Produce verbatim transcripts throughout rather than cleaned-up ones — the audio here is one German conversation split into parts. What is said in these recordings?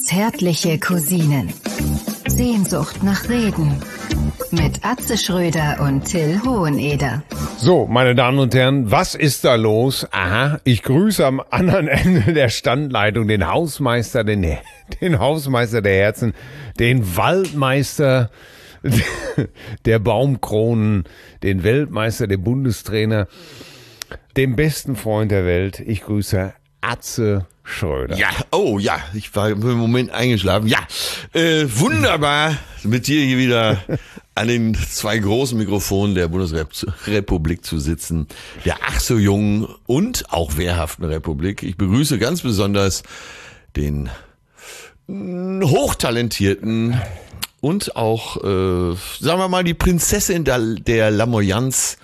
Zärtliche Cousinen. Sehnsucht nach Reden. Mit Atze Schröder und Till Hoheneder. So, meine Damen und Herren, was ist da los? Aha, ich grüße am anderen Ende der Standleitung den Hausmeister, den, den Hausmeister der Herzen, den Waldmeister der Baumkronen, den Weltmeister, den Bundestrainer, den besten Freund der Welt. Ich grüße Atze Schröder. Ja, oh ja, ich war im Moment eingeschlafen. Ja, äh, wunderbar mit dir hier wieder an den zwei großen Mikrofonen der Bundesrepublik zu sitzen. Der ach so jungen und auch wehrhaften Republik. Ich begrüße ganz besonders den hochtalentierten und auch, äh, sagen wir mal, die Prinzessin der, der Lamoyanz,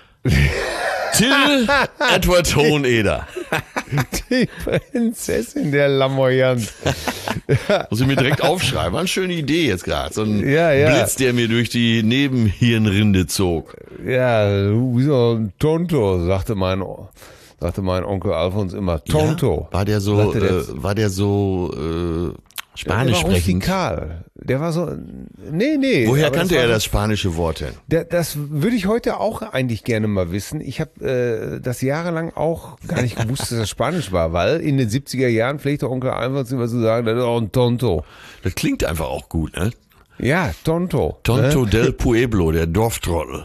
Till Edward Hoheneder. Die Prinzessin der Lamoyanz. Muss ich mir direkt aufschreiben. War eine schöne Idee jetzt gerade. So ein ja, ja. Blitz, der mir durch die Nebenhirnrinde zog. Ja, wie so ein Tonto, sagte mein, sagte mein Onkel Alfons immer. Tonto. Ja, war der so, der, äh, war der so äh, Spanisch der war sprechend? Rustikal. Der war so, nee, nee. Woher kannte er das spanische Wort denn? Der, das würde ich heute auch eigentlich gerne mal wissen. Ich habe äh, das jahrelang auch gar nicht gewusst, dass das Spanisch war, weil in den siebziger Jahren pflegte Onkel Alfons immer zu sagen, das ist auch ein Tonto. Das klingt einfach auch gut, ne? Ja, Tonto. Tonto ne? del Pueblo, der Dorftrottel.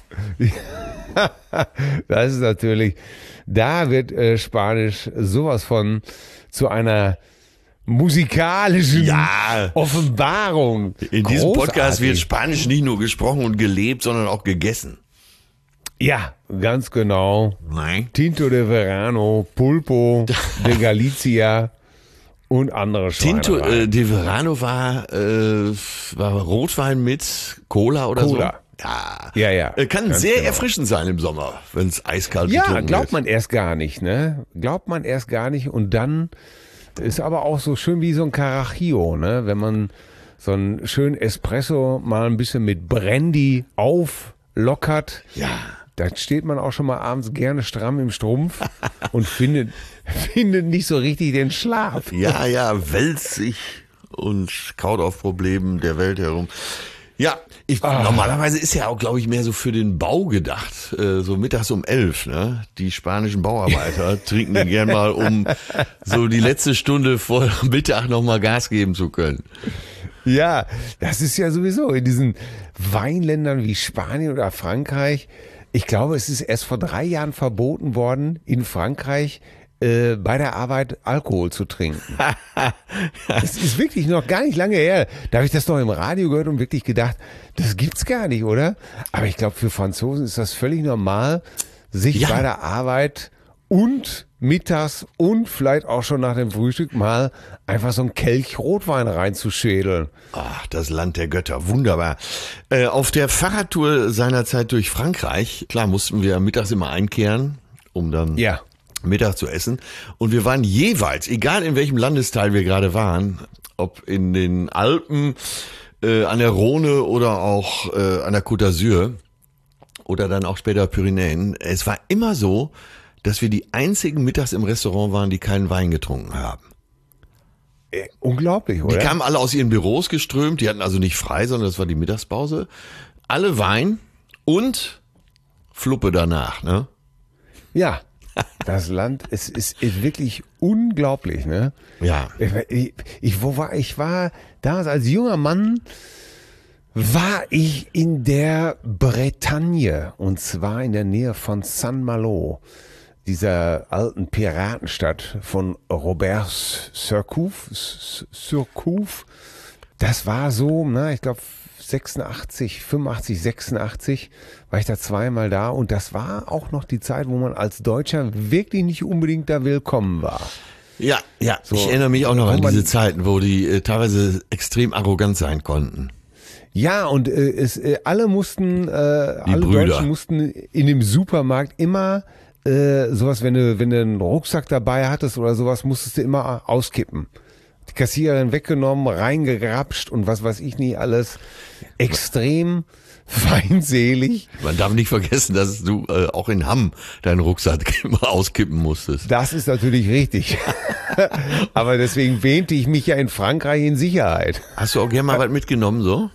Das ist natürlich, da wird äh, Spanisch sowas von zu einer musikalischen ja. Offenbarung. In diesem Großartig. Podcast wird Spanisch nicht nur gesprochen und gelebt, sondern auch gegessen. Ja, ganz genau. Nein. Tinto de Verano, Pulpo de Galicia und andere Schweinereien. Tinto äh, de Verano war, äh, war Rotwein mit Cola oder Cola. so? Ja, ja, ja. Äh, kann sehr genau. erfrischend sein im Sommer, wenn es eiskalt ja, getrunken glaubt wird. man erst gar nicht, ne? Glaubt man erst gar nicht und dann ist aber auch so schön wie so ein Carajillo, ne? Wenn man so einen schönen Espresso mal ein bisschen mit Brandy auflockert. Ja. Dann steht man auch schon mal abends gerne stramm im Strumpf und findet, findet nicht so richtig den Schlaf. Ja, ja, wälzt sich und kaut auf Problemen der Welt herum. Ja, ich, ah. normalerweise ist ja auch, glaube ich, mehr so für den Bau gedacht. Äh, so mittags um elf, ne? Die spanischen Bauarbeiter trinken den gern mal, um so die letzte Stunde vor Mittag nochmal Gas geben zu können. Ja, das ist ja sowieso in diesen Weinländern wie Spanien oder Frankreich. Ich glaube, es ist erst vor drei Jahren verboten worden, in Frankreich äh, bei der Arbeit Alkohol zu trinken. Das ist wirklich noch gar nicht lange her. Da habe ich das noch im Radio gehört und wirklich gedacht, das gibt's gar nicht, oder? Aber ich glaube, für Franzosen ist das völlig normal, sich ja. bei der Arbeit und mittags und vielleicht auch schon nach dem Frühstück mal einfach so einen Kelch Rotwein reinzuschädeln. Ach, das Land der Götter, wunderbar. Äh, auf der Fahrradtour seinerzeit durch Frankreich, klar, mussten wir mittags immer einkehren, um dann ja. Mittag zu essen. Und wir waren jeweils, egal in welchem Landesteil wir gerade waren, ob in den Alpen, äh, an der Rhone oder auch äh, an der Côte d'Azur oder dann auch später Pyrenäen, es war immer so, dass wir die einzigen mittags im Restaurant waren, die keinen Wein getrunken haben. Äh, unglaublich, oder? Die kamen alle aus ihren Büros geströmt, die hatten also nicht frei, sondern das war die Mittagspause. Alle Wein und Fluppe danach, ne? Ja, das Land, es ist, ist wirklich unglaublich, ne? Ja. Ich, ich, wo war, ich war damals als junger Mann, war ich in der Bretagne und zwar in der Nähe von Saint-Malo, dieser alten Piratenstadt von Robert Surcouf. Surcouf. Das war so, na, ich glaube sechsundachtzig, fünfundachtzig, sechsundachtzig war ich da zweimal da und das war auch noch die Zeit, wo man als Deutscher wirklich nicht unbedingt da willkommen war. Ja, ja, so, ich erinnere mich auch noch an diese Zeiten, wo die äh, teilweise extrem arrogant sein konnten. Ja, und äh, es, äh, alle mussten, äh, alle Brüder. Deutschen mussten in dem Supermarkt immer äh, sowas, wenn du, wenn du einen Rucksack dabei hattest oder sowas, musstest du immer auskippen. Die Kassiererin weggenommen, reingegrapscht und was weiß ich nie alles. Extrem feindselig. Man darf nicht vergessen, dass du äh, auch in Hamm deinen Rucksack immer auskippen musstest. Das ist natürlich richtig. Aber deswegen wähnte ich mich ja in Frankreich in Sicherheit. Hast du auch gerne mal was mitgenommen, so?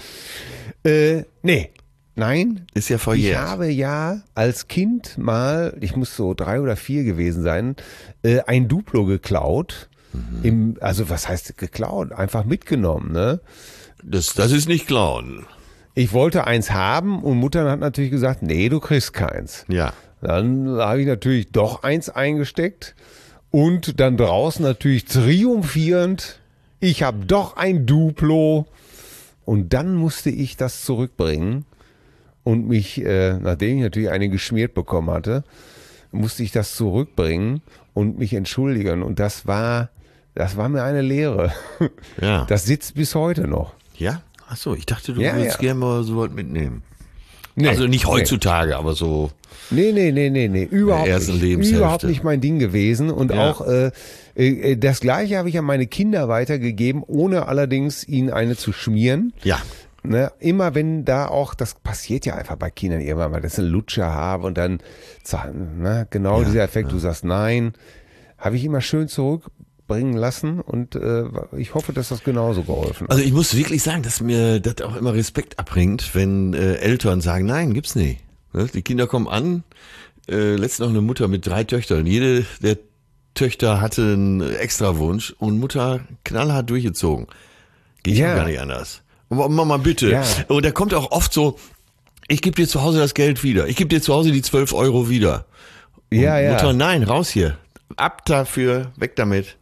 Äh, nee. Nein. Ist ja verjährt. Ich habe ja als Kind mal, ich muss so drei oder vier gewesen sein, äh, ein Duplo geklaut. Mhm. Im, also was heißt geklaut? Einfach mitgenommen, ne? Das, das ist nicht klauen. Ich wollte eins haben und Mutter hat natürlich gesagt, nee, du kriegst keins. Ja. Dann habe ich natürlich doch eins eingesteckt und dann draußen natürlich triumphierend, ich habe doch ein Duplo. Und dann musste ich das zurückbringen und mich, äh, nachdem ich natürlich eine geschmiert bekommen hatte, musste ich das zurückbringen und mich entschuldigen. Und das war, das war mir eine Lehre. Ja. Das sitzt bis heute noch. Ja? Ach so, ich dachte, du ja, würdest ja. gerne mal so was mitnehmen. Nee, also nicht heutzutage, nee. aber so. Nee, nee, nee, nee, nee, überhaupt ersten nicht. Lebenshälfte. Überhaupt nicht mein Ding gewesen. Und Ja. auch äh, äh, das Gleiche habe ich an meine Kinder weitergegeben, ohne allerdings ihnen eine zu schmieren. Ja. Ne, immer wenn da auch, das passiert ja einfach bei Kindern irgendwann mal, das ist ein Lutscher haben und dann, ne, genau Ja, dieser Effekt, ja. du sagst nein, habe ich immer schön zurückbringen lassen und äh, ich hoffe, dass das genauso geholfen hat. Also ich muss wirklich sagen, dass mir das auch immer Respekt abbringt, wenn äh, Eltern sagen, nein, gibt's nicht. Ne? Die Kinder kommen an, äh, letztens noch eine Mutter mit drei Töchtern. Jede der Töchter hatte einen Extrawunsch und Mutter knallhart durchgezogen. Geht ja Ja. gar nicht anders. Mama, bitte. Ja. Und da kommt auch oft so, ich gebe dir zu Hause das Geld wieder. Ich gebe dir zu Hause die zwölf Euro wieder. Und Ja, ja. Mutter, nein, raus hier. Ab dafür, weg damit.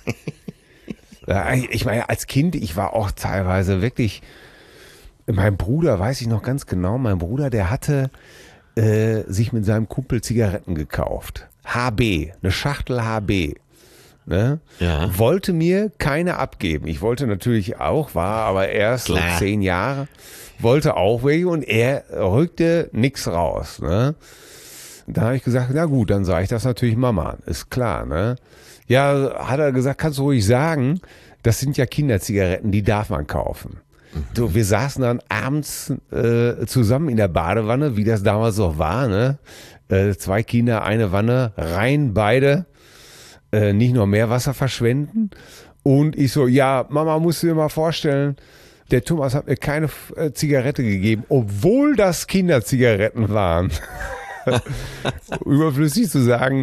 Ja, ich meine, als Kind, ich war auch teilweise wirklich, mein Bruder, weiß ich noch ganz genau, mein Bruder, der hatte äh, sich mit seinem Kumpel Zigaretten gekauft. H B, eine Schachtel H B. Ne? Ja. Wollte mir keine abgeben. Ich wollte natürlich auch, war aber erst so Klar. zehn Jahre, wollte auch welche und er rückte nix raus. Ne? Da habe ich gesagt, na gut, dann sage ich das natürlich Mama, ist klar. Ne? Ja, hat er gesagt, kannst du ruhig sagen, das sind ja Kinderzigaretten, die darf man kaufen. Mhm. So, wir saßen dann abends äh, zusammen in der Badewanne, wie das damals noch war. Ne? Äh, zwei Kinder, eine Wanne, rein beide. Äh, nicht noch mehr Wasser verschwenden. Und ich so, ja, Mama, musst du dir mal vorstellen, der Thomas hat mir keine äh, Zigarette gegeben, obwohl das Kinderzigaretten waren. Überflüssig zu sagen,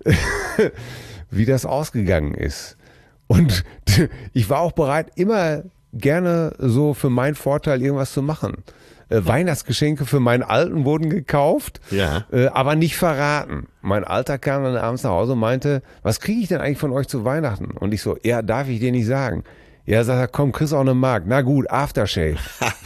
wie das ausgegangen ist. Und ich war auch bereit, immer gerne so für meinen Vorteil irgendwas zu machen. Äh, Weihnachtsgeschenke für meinen Alten wurden gekauft, Ja. äh, aber nicht verraten. Mein Alter kam dann abends nach Hause und meinte, was kriege ich denn eigentlich von euch zu Weihnachten? Und ich so, ja, darf ich dir nicht sagen. Ja, sagt er, komm, kriegst auch eine Mark. Na gut, Aftershave.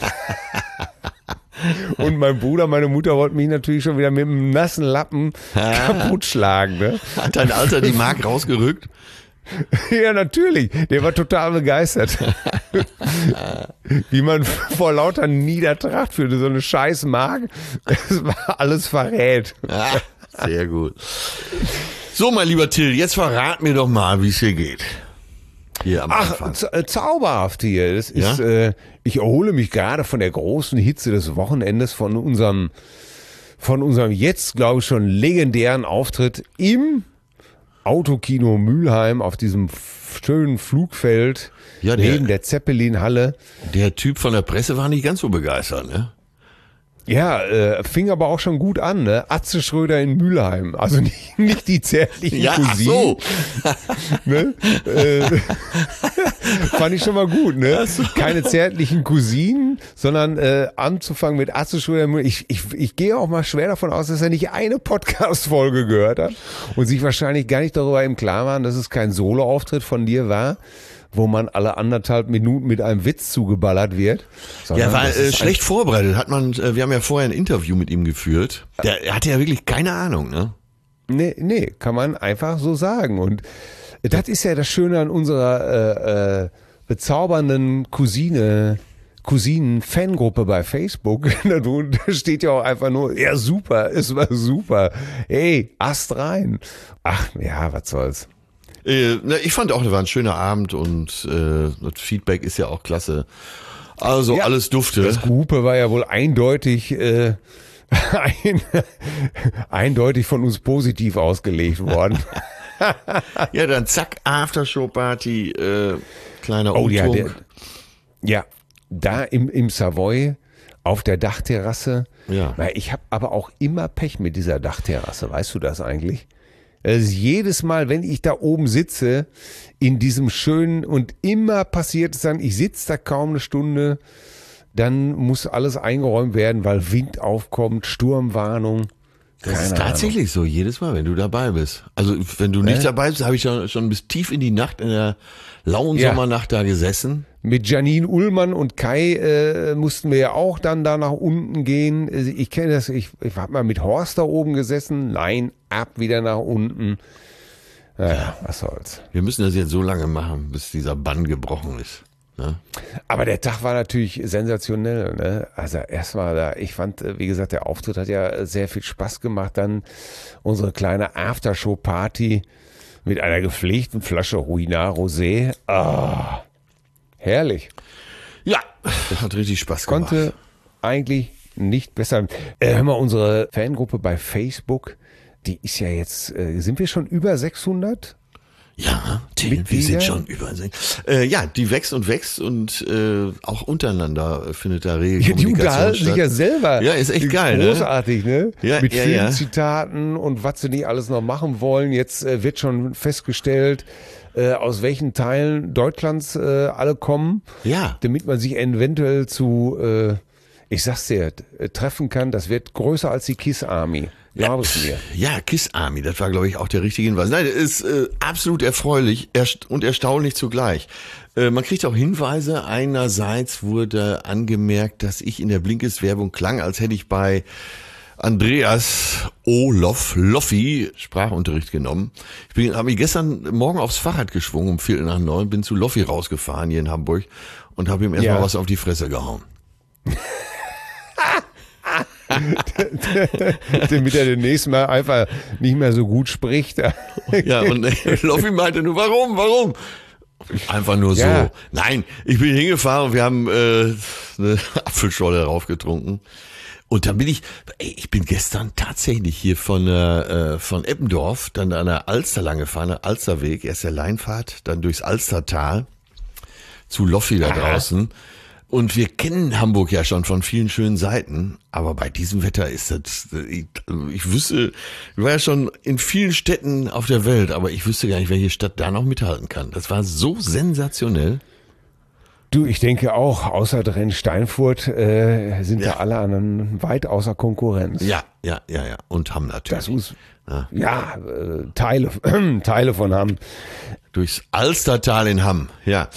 Und mein Bruder, meine Mutter wollten mich natürlich schon wieder mit einem nassen Lappen kaputt schlagen. Ne? Hat dein Alter die Mark rausgerückt? Ja, natürlich. Der war total begeistert. Wie man vor lauter Niedertracht für so eine scheiß Mark, es war alles verrät. Ah, sehr gut. So, mein lieber Till, jetzt verrat mir doch mal, wie es hier geht. Hier am Ach, Anfang. za- zauberhaft hier. Das ist, Ja? äh, ich erhole mich gerade von der großen Hitze des Wochenendes, von unserem, von unserem jetzt, glaube ich, schon legendären Auftritt im Autokino Mülheim auf diesem f- schönen Flugfeld Ja, der- neben der Zeppelin-Halle. Der Typ von der Presse war nicht ganz so begeistert, ne? Ja, äh, fing aber auch schon gut an, ne? Atze Schröder in Mülheim. Also nicht, nicht die zärtlichen Ja, ach Cousinen. so. Ne? äh, fand ich schon mal gut, ne? Keine zärtlichen Cousinen, sondern äh, anzufangen mit Atze Schröder in Mülheim. Ich, ich, ich gehe auch mal schwer davon aus, dass er nicht eine Podcast-Folge gehört hat und sich wahrscheinlich gar nicht darüber im Klaren war, dass es kein Solo-Auftritt von dir war, wo man alle anderthalb Minuten mit einem Witz zugeballert wird. Ja, war das äh, ist schlecht vorbereitet. Hat man, äh, wir haben ja vorher ein Interview mit ihm geführt. Der, er hatte ja wirklich keine Ahnung, ne? Nee, nee, kann man einfach so sagen. Und das ist ja das Schöne an unserer äh, äh, bezaubernden Cousine, Cousinen-Fangruppe bei Facebook. Da steht ja auch einfach nur, ja super, es war super. Hey, Ast rein. Ach ja, was soll's. Äh, na, ich fand auch, das war ein schöner Abend und äh, das Feedback ist ja auch klasse. Also ja, alles dufte. Das Gehupe war ja wohl eindeutig, äh, ein, eindeutig von uns positiv ausgelegt worden. Ja, dann zack, Aftershow-Party, äh, kleiner Umtrunk. Oh ja, der, ja, da im, im Savoy auf der Dachterrasse. Ja. Ich habe aber auch immer Pech mit dieser Dachterrasse, weißt du das eigentlich? Also jedes Mal, wenn ich da oben sitze, in diesem schönen, und immer passiert es dann, ich sitze da kaum eine Stunde, dann muss alles eingeräumt werden, weil Wind aufkommt, Sturmwarnung. Das Keine ist tatsächlich Ahnung. So, jedes Mal, wenn du dabei bist. Also wenn du nicht äh? dabei bist, habe ich schon, schon bis tief in die Nacht, in der lauen ja. Sommernacht da gesessen. Mit Janine Ullmann und Kai äh, mussten wir ja auch dann da nach unten gehen. Ich kenne das, ich, ich habe mal mit Horst da oben gesessen. Nein, ab wieder nach unten. Naja, ja. Was soll's. Wir müssen das jetzt so lange machen, bis dieser Bann gebrochen ist. Ne? Aber der Tag war natürlich sensationell. Ne? Also erst mal da, ich fand, wie gesagt, der Auftritt hat ja sehr viel Spaß gemacht. Dann unsere kleine Aftershow-Party mit einer gepflegten Flasche Ruinart Rosé. Ah, herrlich. Ja, hat richtig Spaß gemacht. Konnte eigentlich nicht besser. Äh, hör mal, unsere Fangruppe bei Facebook, die ist ja jetzt, äh, sind wir schon über sechshundert? Ja, Till, wir sind schon über. Äh, ja, die wächst und wächst und äh, auch untereinander findet da Regelkommunikation ja, die unterhalten statt. sich ja selber. Ja, ist echt geil, großartig, ne? Ja, mit ja, Filmzitaten ja. und was sie nicht alles noch machen wollen. Jetzt äh, wird schon festgestellt, äh, aus welchen Teilen Deutschlands äh, alle kommen. Ja. Damit man sich eventuell zu, äh, ich sag's dir, treffen kann. Das wird größer als die Kiss Army. Glaube ich mir. Ja, Kiss Army, das war, glaube ich, auch der richtige Hinweis. Nein, das ist äh, absolut erfreulich erst und erstaunlich zugleich. Äh, man kriegt auch Hinweise. Einerseits wurde angemerkt, dass ich in der Blinkist-Werbung klang, als hätte ich bei Andreas Olof Loffi Sprachunterricht genommen. Ich habe mich gestern Morgen aufs Fahrrad geschwungen um Viertel nach neun, bin zu Loffi rausgefahren hier in Hamburg und habe ihm erstmal ja. was auf die Fresse gehauen. Damit er demnächst mal einfach nicht mehr so gut spricht. Ja, und Loffi meinte nur, warum, warum? Einfach nur so. Ja. Nein, ich bin hingefahren und wir haben äh, eine Apfelscholle raufgetrunken. Und dann bin ich, ey, ich bin gestern tatsächlich hier von äh, von Eppendorf, dann an der Alster lang gefahren, der Alsterweg, erst der Leinfahrt, dann durchs Alstertal zu Loffi da draußen. Und wir kennen Hamburg ja schon von vielen schönen Seiten, aber bei diesem Wetter ist das, ich, ich wüsste, ich war ja schon in vielen Städten auf der Welt, aber ich wüsste gar nicht, welche Stadt da noch mithalten kann. Das war so sensationell. Du, ich denke auch, außer Drenn-Steinfurt äh, sind ja. da alle anderen weit außer Konkurrenz. Ja, ja, ja, ja. Und Hamm natürlich. Das muss, ja, ja äh, Teile, Teile von Hamm. Durchs Alstertal in Hamm, ja.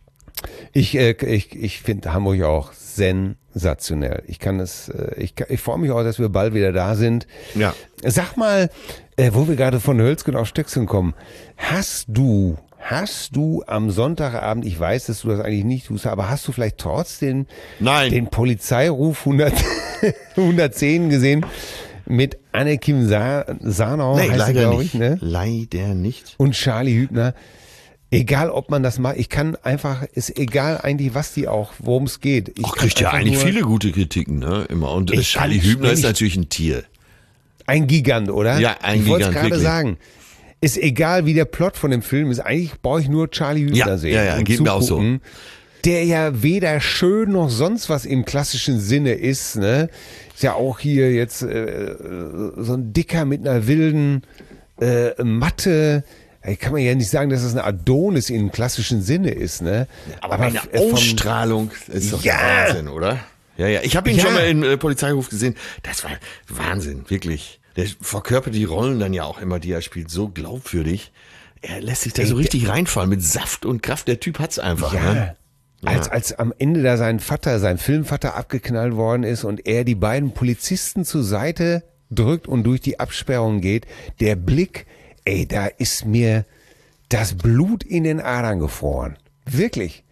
Ich, äh, ich, ich finde Hamburg auch sensationell. Ich kann es, äh, ich, ich freue mich auch, dass wir bald wieder da sind. Ja. Sag mal, äh, wo wir gerade von Hölzgen auf Stöcksen kommen, hast du, hast du am Sonntagabend, ich weiß, dass du das eigentlich nicht tust, aber hast du vielleicht trotzdem Nein. den Polizeiruf hundert, hundertzehn gesehen mit Anne-Kim Sa- Sarnau, nee, heißt leider sie, glaube nicht. ich, ne? Leider nicht. Und Charlie Hübner. Egal, ob man das macht, ich kann einfach, ist egal eigentlich, was die auch, worum es geht. Ich Ach, kriegt ja eigentlich viele gute Kritiken, ne, immer. Und Charlie Hübner ist natürlich ein Tier. Ein Gigant, oder? Ja, ein ich Gigant, Ich wollte es gerade wirklich. sagen. Ist egal, wie der Plot von dem Film ist. Eigentlich brauche ich nur Charlie Hübner ja, sehen. Ja, ja, geht mir auch so. Der ja weder schön noch sonst was im klassischen Sinne ist, ne. Ist ja auch hier jetzt äh, so ein Dicker mit einer wilden äh, Matte. Kann man ja nicht sagen, dass das ein Adonis im klassischen Sinne ist, ne? Aber, Aber eine Ausstrahlung ist doch ja. Wahnsinn, oder? Ja, ja. Ich habe ihn ja. schon mal im äh, Polizeiruf gesehen. Das war Wahnsinn, wirklich. Der verkörpert die Rollen dann ja auch immer, die er spielt, so glaubwürdig. Er lässt sich da so richtig reinfallen mit Saft und Kraft. Der Typ hat's einfach. Ja. Ne? Ja. Als, als am Ende da sein Vater, sein Filmvater abgeknallt worden ist und er die beiden Polizisten zur Seite drückt und durch die Absperrung geht, der Blick, ey, da ist mir das Blut in den Adern gefroren. Wirklich.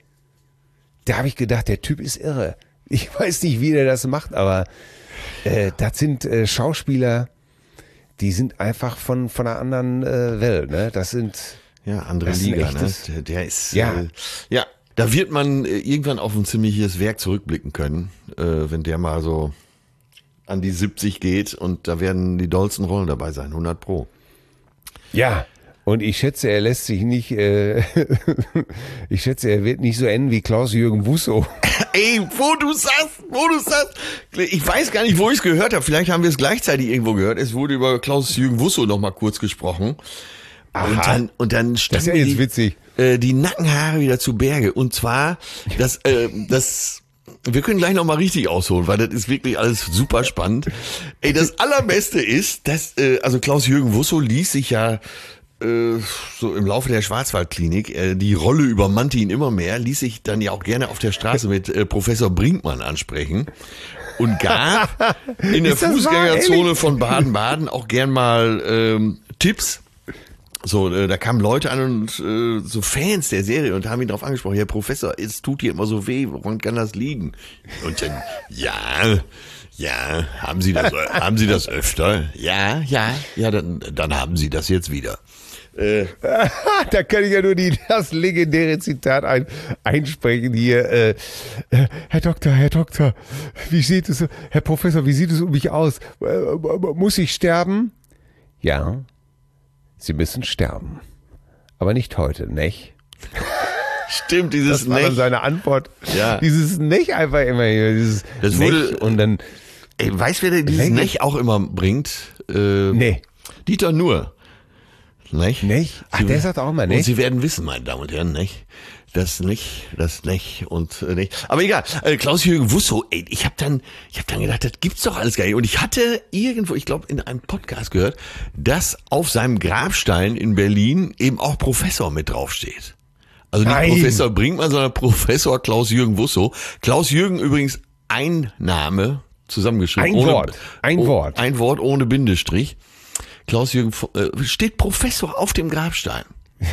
Da habe ich gedacht, der Typ ist irre. Ich weiß nicht, wie der das macht, aber äh, das sind äh, Schauspieler, die sind einfach von, von einer anderen äh, Welt. Ne? Das sind ja andere das Liga. echtes, ne? Der, der ist ja. Äh, ja. Da wird man irgendwann auf ein ziemliches Werk zurückblicken können, äh, wenn der mal so an die siebzig geht und da werden die dollsten Rollen dabei sein, hundert Pro. Ja, und ich schätze, er lässt sich nicht, äh, ich schätze, er wird nicht so enden wie Klaus-Jürgen Wusso. Ey, wo du sagst, wo du sagst, ich weiß gar nicht, wo ich es gehört habe, vielleicht haben wir es gleichzeitig irgendwo gehört, es wurde über Klaus-Jürgen Wusso noch mal kurz gesprochen. Aha. Und dann, und dann das ist ja jetzt die, witzig. Äh, die Nackenhaare wieder zu Berge. Und zwar, das, äh, das, wir können gleich nochmal richtig ausholen, weil das ist wirklich alles super spannend. Ey, das Allerbeste ist, dass, äh, also Klaus-Jürgen Wusso ließ sich ja äh, so im Laufe der Schwarzwaldklinik, äh, die Rolle übermannte ihn immer mehr, ließ sich dann ja auch gerne auf der Straße mit äh, Professor Brinkmann ansprechen. Und gab in der Fußgängerzone von Baden-Baden auch gern mal ähm, Tipps. So, äh, da kamen Leute an und äh, so Fans der Serie und haben ihn darauf angesprochen, Herr Professor, es tut hier immer so weh, woran kann das liegen? Und dann, ja, ja, haben Sie das, haben Sie das öfter? Ja, ja, ja, dann, dann haben Sie das jetzt wieder. Äh, da kann ich ja nur die, das legendäre Zitat ein, einsprechen hier. Äh, äh, Herr Doktor, Herr Doktor, wie sieht es, Herr Professor, wie sieht es um mich aus? Äh, muss ich sterben? Ja. Sie müssen sterben. Aber nicht heute, nicht? Stimmt, dieses Das war dann Nech. seine Antwort. Ja. Dieses Nech einfach immer hier. Dieses Das Nech wurde- und dann. Ey, weißt du, wer dieses Länge- Nech auch immer bringt? Äh, Nee. Dieter Nuhr. Nech? Nech? Ach, Sie- der sagt auch immer Und Nech. Sie werden wissen, meine Damen und Herren, Nech. Das Nech, das Nech und äh, Nech. Aber egal, äh, Klaus-Jürgen Wusso, ey, ich hab dann, ich hab dann gedacht, das gibt's doch alles gar nicht. Und ich hatte irgendwo, ich glaube, in einem Podcast gehört, dass auf seinem Grabstein in Berlin eben auch Professor mit draufsteht. Also nicht Nein. Professor Brinkmann, sondern Professor Klaus-Jürgen Wusso. Klaus-Jürgen übrigens ein Name zusammengeschrieben. Ein ohne, Wort, ein oh, Wort. Ein Wort ohne Bindestrich. Klaus-Jürgen, äh, steht Professor auf dem Grabstein.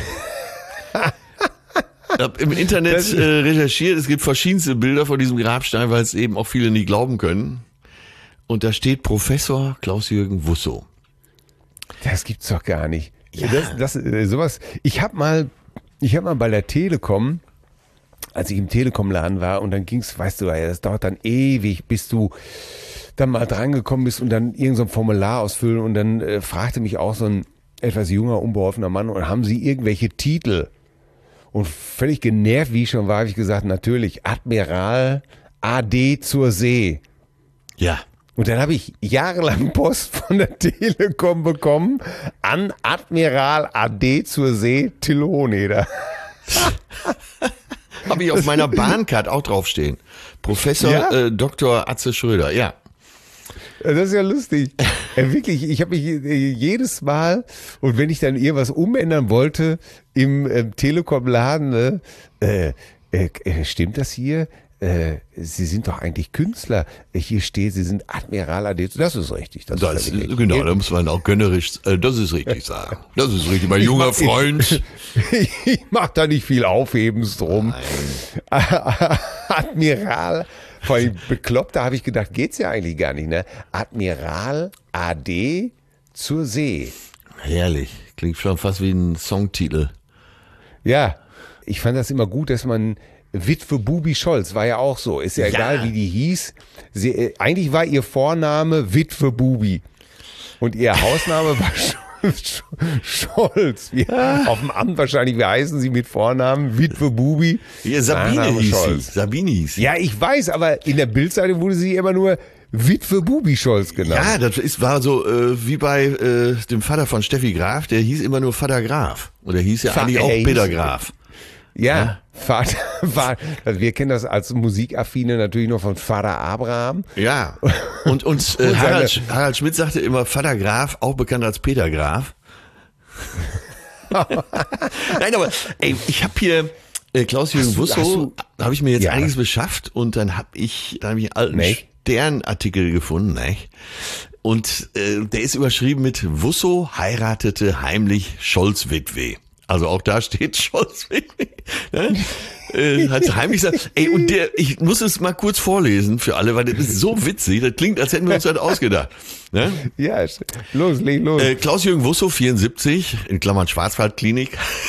Ich habe im Internet äh, recherchiert, es gibt verschiedenste Bilder von diesem Grabstein, weil es eben auch viele nicht glauben können. Und da steht Professor Klaus-Jürgen Wusso. Das gibt's doch gar nicht. Ja. Das, das, äh, sowas. Ich habe mal, ich habe mal bei der Telekom, als ich im Telekom-Laden war, und dann ging's, weißt du, das dauert dann ewig, bis du dann mal drangekommen bist und dann irgend so ein Formular ausfüllen, und dann äh, fragte mich auch so ein etwas junger, unbeholfener Mann, und haben Sie irgendwelche Titel? Und völlig genervt, wie ich schon war, habe ich gesagt, natürlich, Admiral A D zur See. Ja. Und dann habe ich jahrelang Post von der Telekom bekommen an Admiral A D zur See Till Hoheneder. Habe ich auf meiner Bahncard auch draufstehen. Professor Ja? äh, Doktor Atze Schröder, ja. Das ist ja lustig. Ja, wirklich, ich habe mich äh, jedes Mal, und wenn ich dann irgendwas umändern wollte im äh, Telekom-Laden, ne, äh, äh, äh, stimmt das hier? Äh, Sie sind doch eigentlich Künstler. Hier steht, Sie sind Admiral A D. Das ist richtig. Das, Das ist ist, richtig. genau, da muss man auch gönnerisch, äh, das ist richtig sagen. Das ist richtig, mein Ich junger mach- Freund. Ich, ich mach da nicht viel Aufhebens drum. Admiral, vor allem bekloppt, da habe ich gedacht, geht's ja eigentlich gar nicht, ne? Admiral A D zur See. Herrlich, klingt schon fast wie ein Songtitel. Ja, ich fand das immer gut, dass man Witwe Bubi Scholz war ja auch so. Ist ja, Ja. egal, wie die hieß. Sie, äh, eigentlich war ihr Vorname Witwe Bubi. Und ihr Hausname war Sch- Scholz. Wie, auf dem Amt wahrscheinlich, wie heißen sie mit Vornamen? Witwe Bubi. Ja, Sabine Nachname hieß sie. Scholz. Sabine hieß sie. Ja, ich weiß, aber in der Bildseite wurde sie immer nur Witwe Bubi Scholz genannt. Ja, das ist, war so äh, wie bei äh, dem Vater von Steffi Graf, der hieß immer nur Vater Graf. Und der hieß ja Fa- eigentlich auch ey, Peter hieß- Graf. Ja, Vater, Vater, also wir kennen das als Musikaffine natürlich nur von Vater Abraham. Ja. Und, und, äh, Und Harald, seine- Harald Schmidt sagte immer Vater Graf, auch bekannt als Peter Graf. Nein, aber ey, ich habe hier äh, Klaus-Jürgen Hast du- hast Wusso, du- da habe ich mir jetzt Ja. einiges beschafft und dann habe ich, dann habe ich einen alten Nee. Sternartikel gefunden, ne? Und äh, der ist überschrieben mit Wusso heiratete heimlich Scholz-Witwe. Also auch da steht Scholz-Witwe. Ne? äh, hat heimlich gesagt, ey, und der, ich muss es mal kurz vorlesen für alle, weil das ist so witzig, das klingt, als hätten wir uns das ausgedacht. Ne? Ja, los, leg los. Äh, Klaus-Jürgen Wusso, vierundsiebzig, in Klammern Schwarzwaldklinik.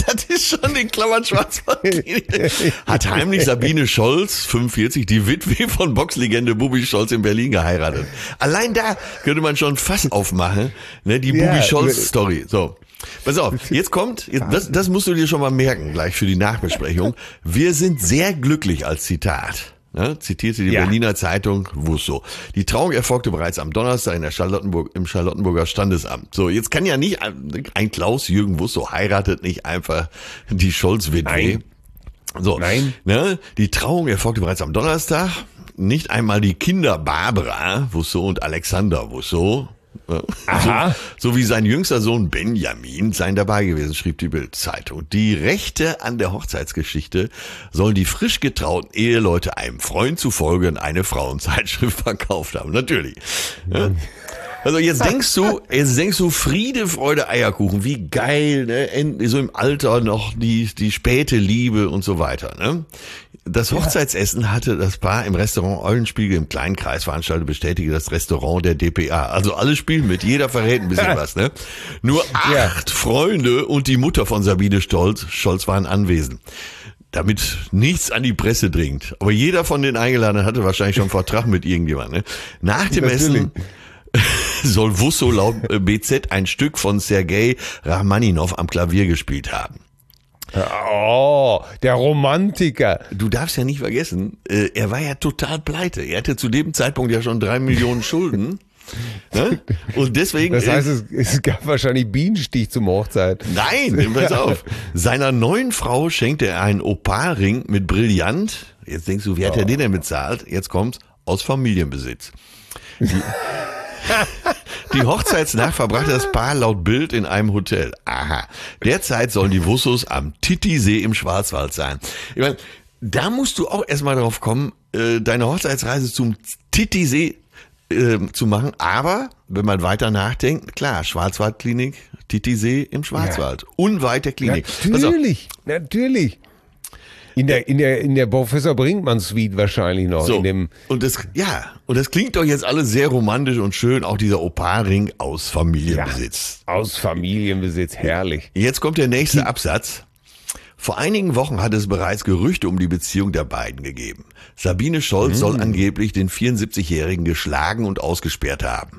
das ist schon in Klammern Schwarzwaldklinik. Hat heimlich Sabine Scholz, fünfundvierzig, die Witwe von Boxlegende Bubi Scholz in Berlin geheiratet. Allein da könnte man schon Fass aufmachen, ne, die ja, Bubi Scholz Story. So. Pass auf, jetzt kommt, jetzt, das, das musst du dir schon mal merken, gleich für die Nachbesprechung. Wir sind sehr glücklich als Zitat. Ne, zitierte die ja. Berliner Zeitung Wusso. Die Trauung erfolgte bereits am Donnerstag in der Charlottenburg, im Charlottenburger Standesamt. So, jetzt kann ja nicht ein Klaus-Jürgen Wusso heiratet nicht einfach die Scholz-Witwe. Nein. So, Nein. Ne, die Trauung erfolgte bereits am Donnerstag. Nicht einmal die Kinder Barbara Wusso und Alexander Wusso, Aha. So, so wie sein jüngster Sohn Benjamin seien dabei gewesen, schrieb die Bild-Zeitung. Die Rechte an der Hochzeitsgeschichte sollen die frisch getrauten Eheleute einem Freund zufolge in eine Frauenzeitschrift verkauft haben. Natürlich. Ja. Also jetzt denkst du, jetzt denkst du Friede, Freude, Eierkuchen, wie geil, ne? Endlich so im Alter noch die die späte Liebe und so weiter, ne? Das Hochzeitsessen hatte das Paar im Restaurant Eulenspiegel im kleinen Kreis veranstaltet, bestätige das Restaurant der D P A. Also alle spielen mit, jeder verrät ein bisschen was, ne? Nur acht ja. Freunde und die Mutter von Sabine Stolz, Scholz waren anwesend. Damit nichts an die Presse dringt. Aber jeder von den Eingeladenen hatte wahrscheinlich schon einen Vertrag mit irgendjemandem, ne? Nach dem Natürlich. Essen soll Wusso laut B Z ein Stück von Sergei Rachmaninow am Klavier gespielt haben. Oh, der Romantiker. Du darfst ja nicht vergessen, er war ja total pleite. Er hatte zu dem Zeitpunkt ja schon drei Millionen Schulden. Ne? Und deswegen. Das heißt, es, es gab wahrscheinlich Bienenstich zum Hochzeit. Nein, pass auf. Seiner neuen Frau schenkte er einen Opalring mit Brillant. Jetzt denkst du, wie hat oh. er den denn bezahlt? Jetzt kommt's, aus Familienbesitz. Die, Die Hochzeitsnacht verbrachte das Paar laut Bild in einem Hotel. Aha. Derzeit sollen die Wussos am Titisee im Schwarzwald sein. Ich meine, da musst du auch erstmal drauf kommen, äh, deine Hochzeitsreise zum Titisee äh, zu machen. Aber, wenn man weiter nachdenkt, klar, Schwarzwaldklinik, Titisee im Schwarzwald. Ja. Unweit der Klinik. Natürlich, natürlich. In der, in der, in der Professor Brinkmann Suite wahrscheinlich noch. So, in dem und das, ja, und das klingt doch jetzt alles sehr romantisch und schön, auch dieser Opalring aus Familienbesitz. Ja, aus Familienbesitz, herrlich. Jetzt kommt der nächste Absatz. Vor einigen Wochen hat es bereits Gerüchte um die Beziehung der beiden gegeben. Sabine Scholz mhm. soll angeblich den vierundsiebzigjährigen geschlagen und ausgesperrt haben.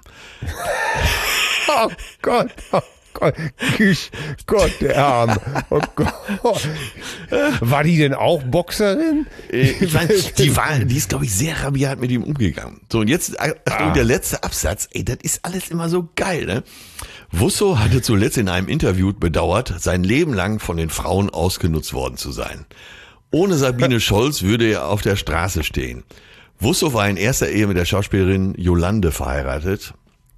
Oh Gott, oh Gott, Gott, der Arm. Oh Gott. War die denn auch Boxerin? Ich meine, die war, die ist, glaube ich, sehr rabiat mit ihm umgegangen. So, und jetzt, Achtung, ah. der letzte Absatz. Ey, das ist alles immer so geil, ne? Wusso hatte zuletzt in einem Interview bedauert, sein Leben lang von den Frauen ausgenutzt worden zu sein. Ohne Sabine Scholz würde er auf der Straße stehen. Wusso war in erster Ehe mit der Schauspielerin Yolande verheiratet.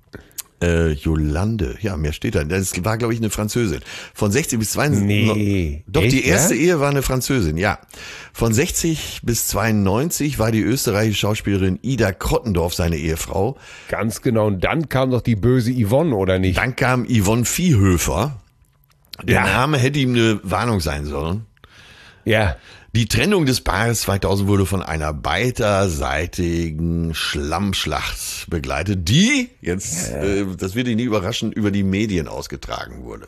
Äh, Yolande, ja, mehr steht da. Das war, glaube ich, eine Französin. Von sechzig bis zweiundneunzig. Nee. Doch, Echt, die erste ja? Ehe war eine Französin, ja. Von sechzig bis zweiundneunzig war die österreichische Schauspielerin Ida Krottendorf seine Ehefrau. Ganz genau. Und dann kam doch die böse Yvonne, oder nicht? Dann kam Yvonne Viehhöfer. Der Ja. Name hätte ihm eine Warnung sein sollen. Ja. Die Trennung des Paares zweitausend wurde von einer beiderseitigen Schlammschlacht begleitet, die, jetzt, Ja. äh, das wird dich nie überraschen, über die Medien ausgetragen wurde.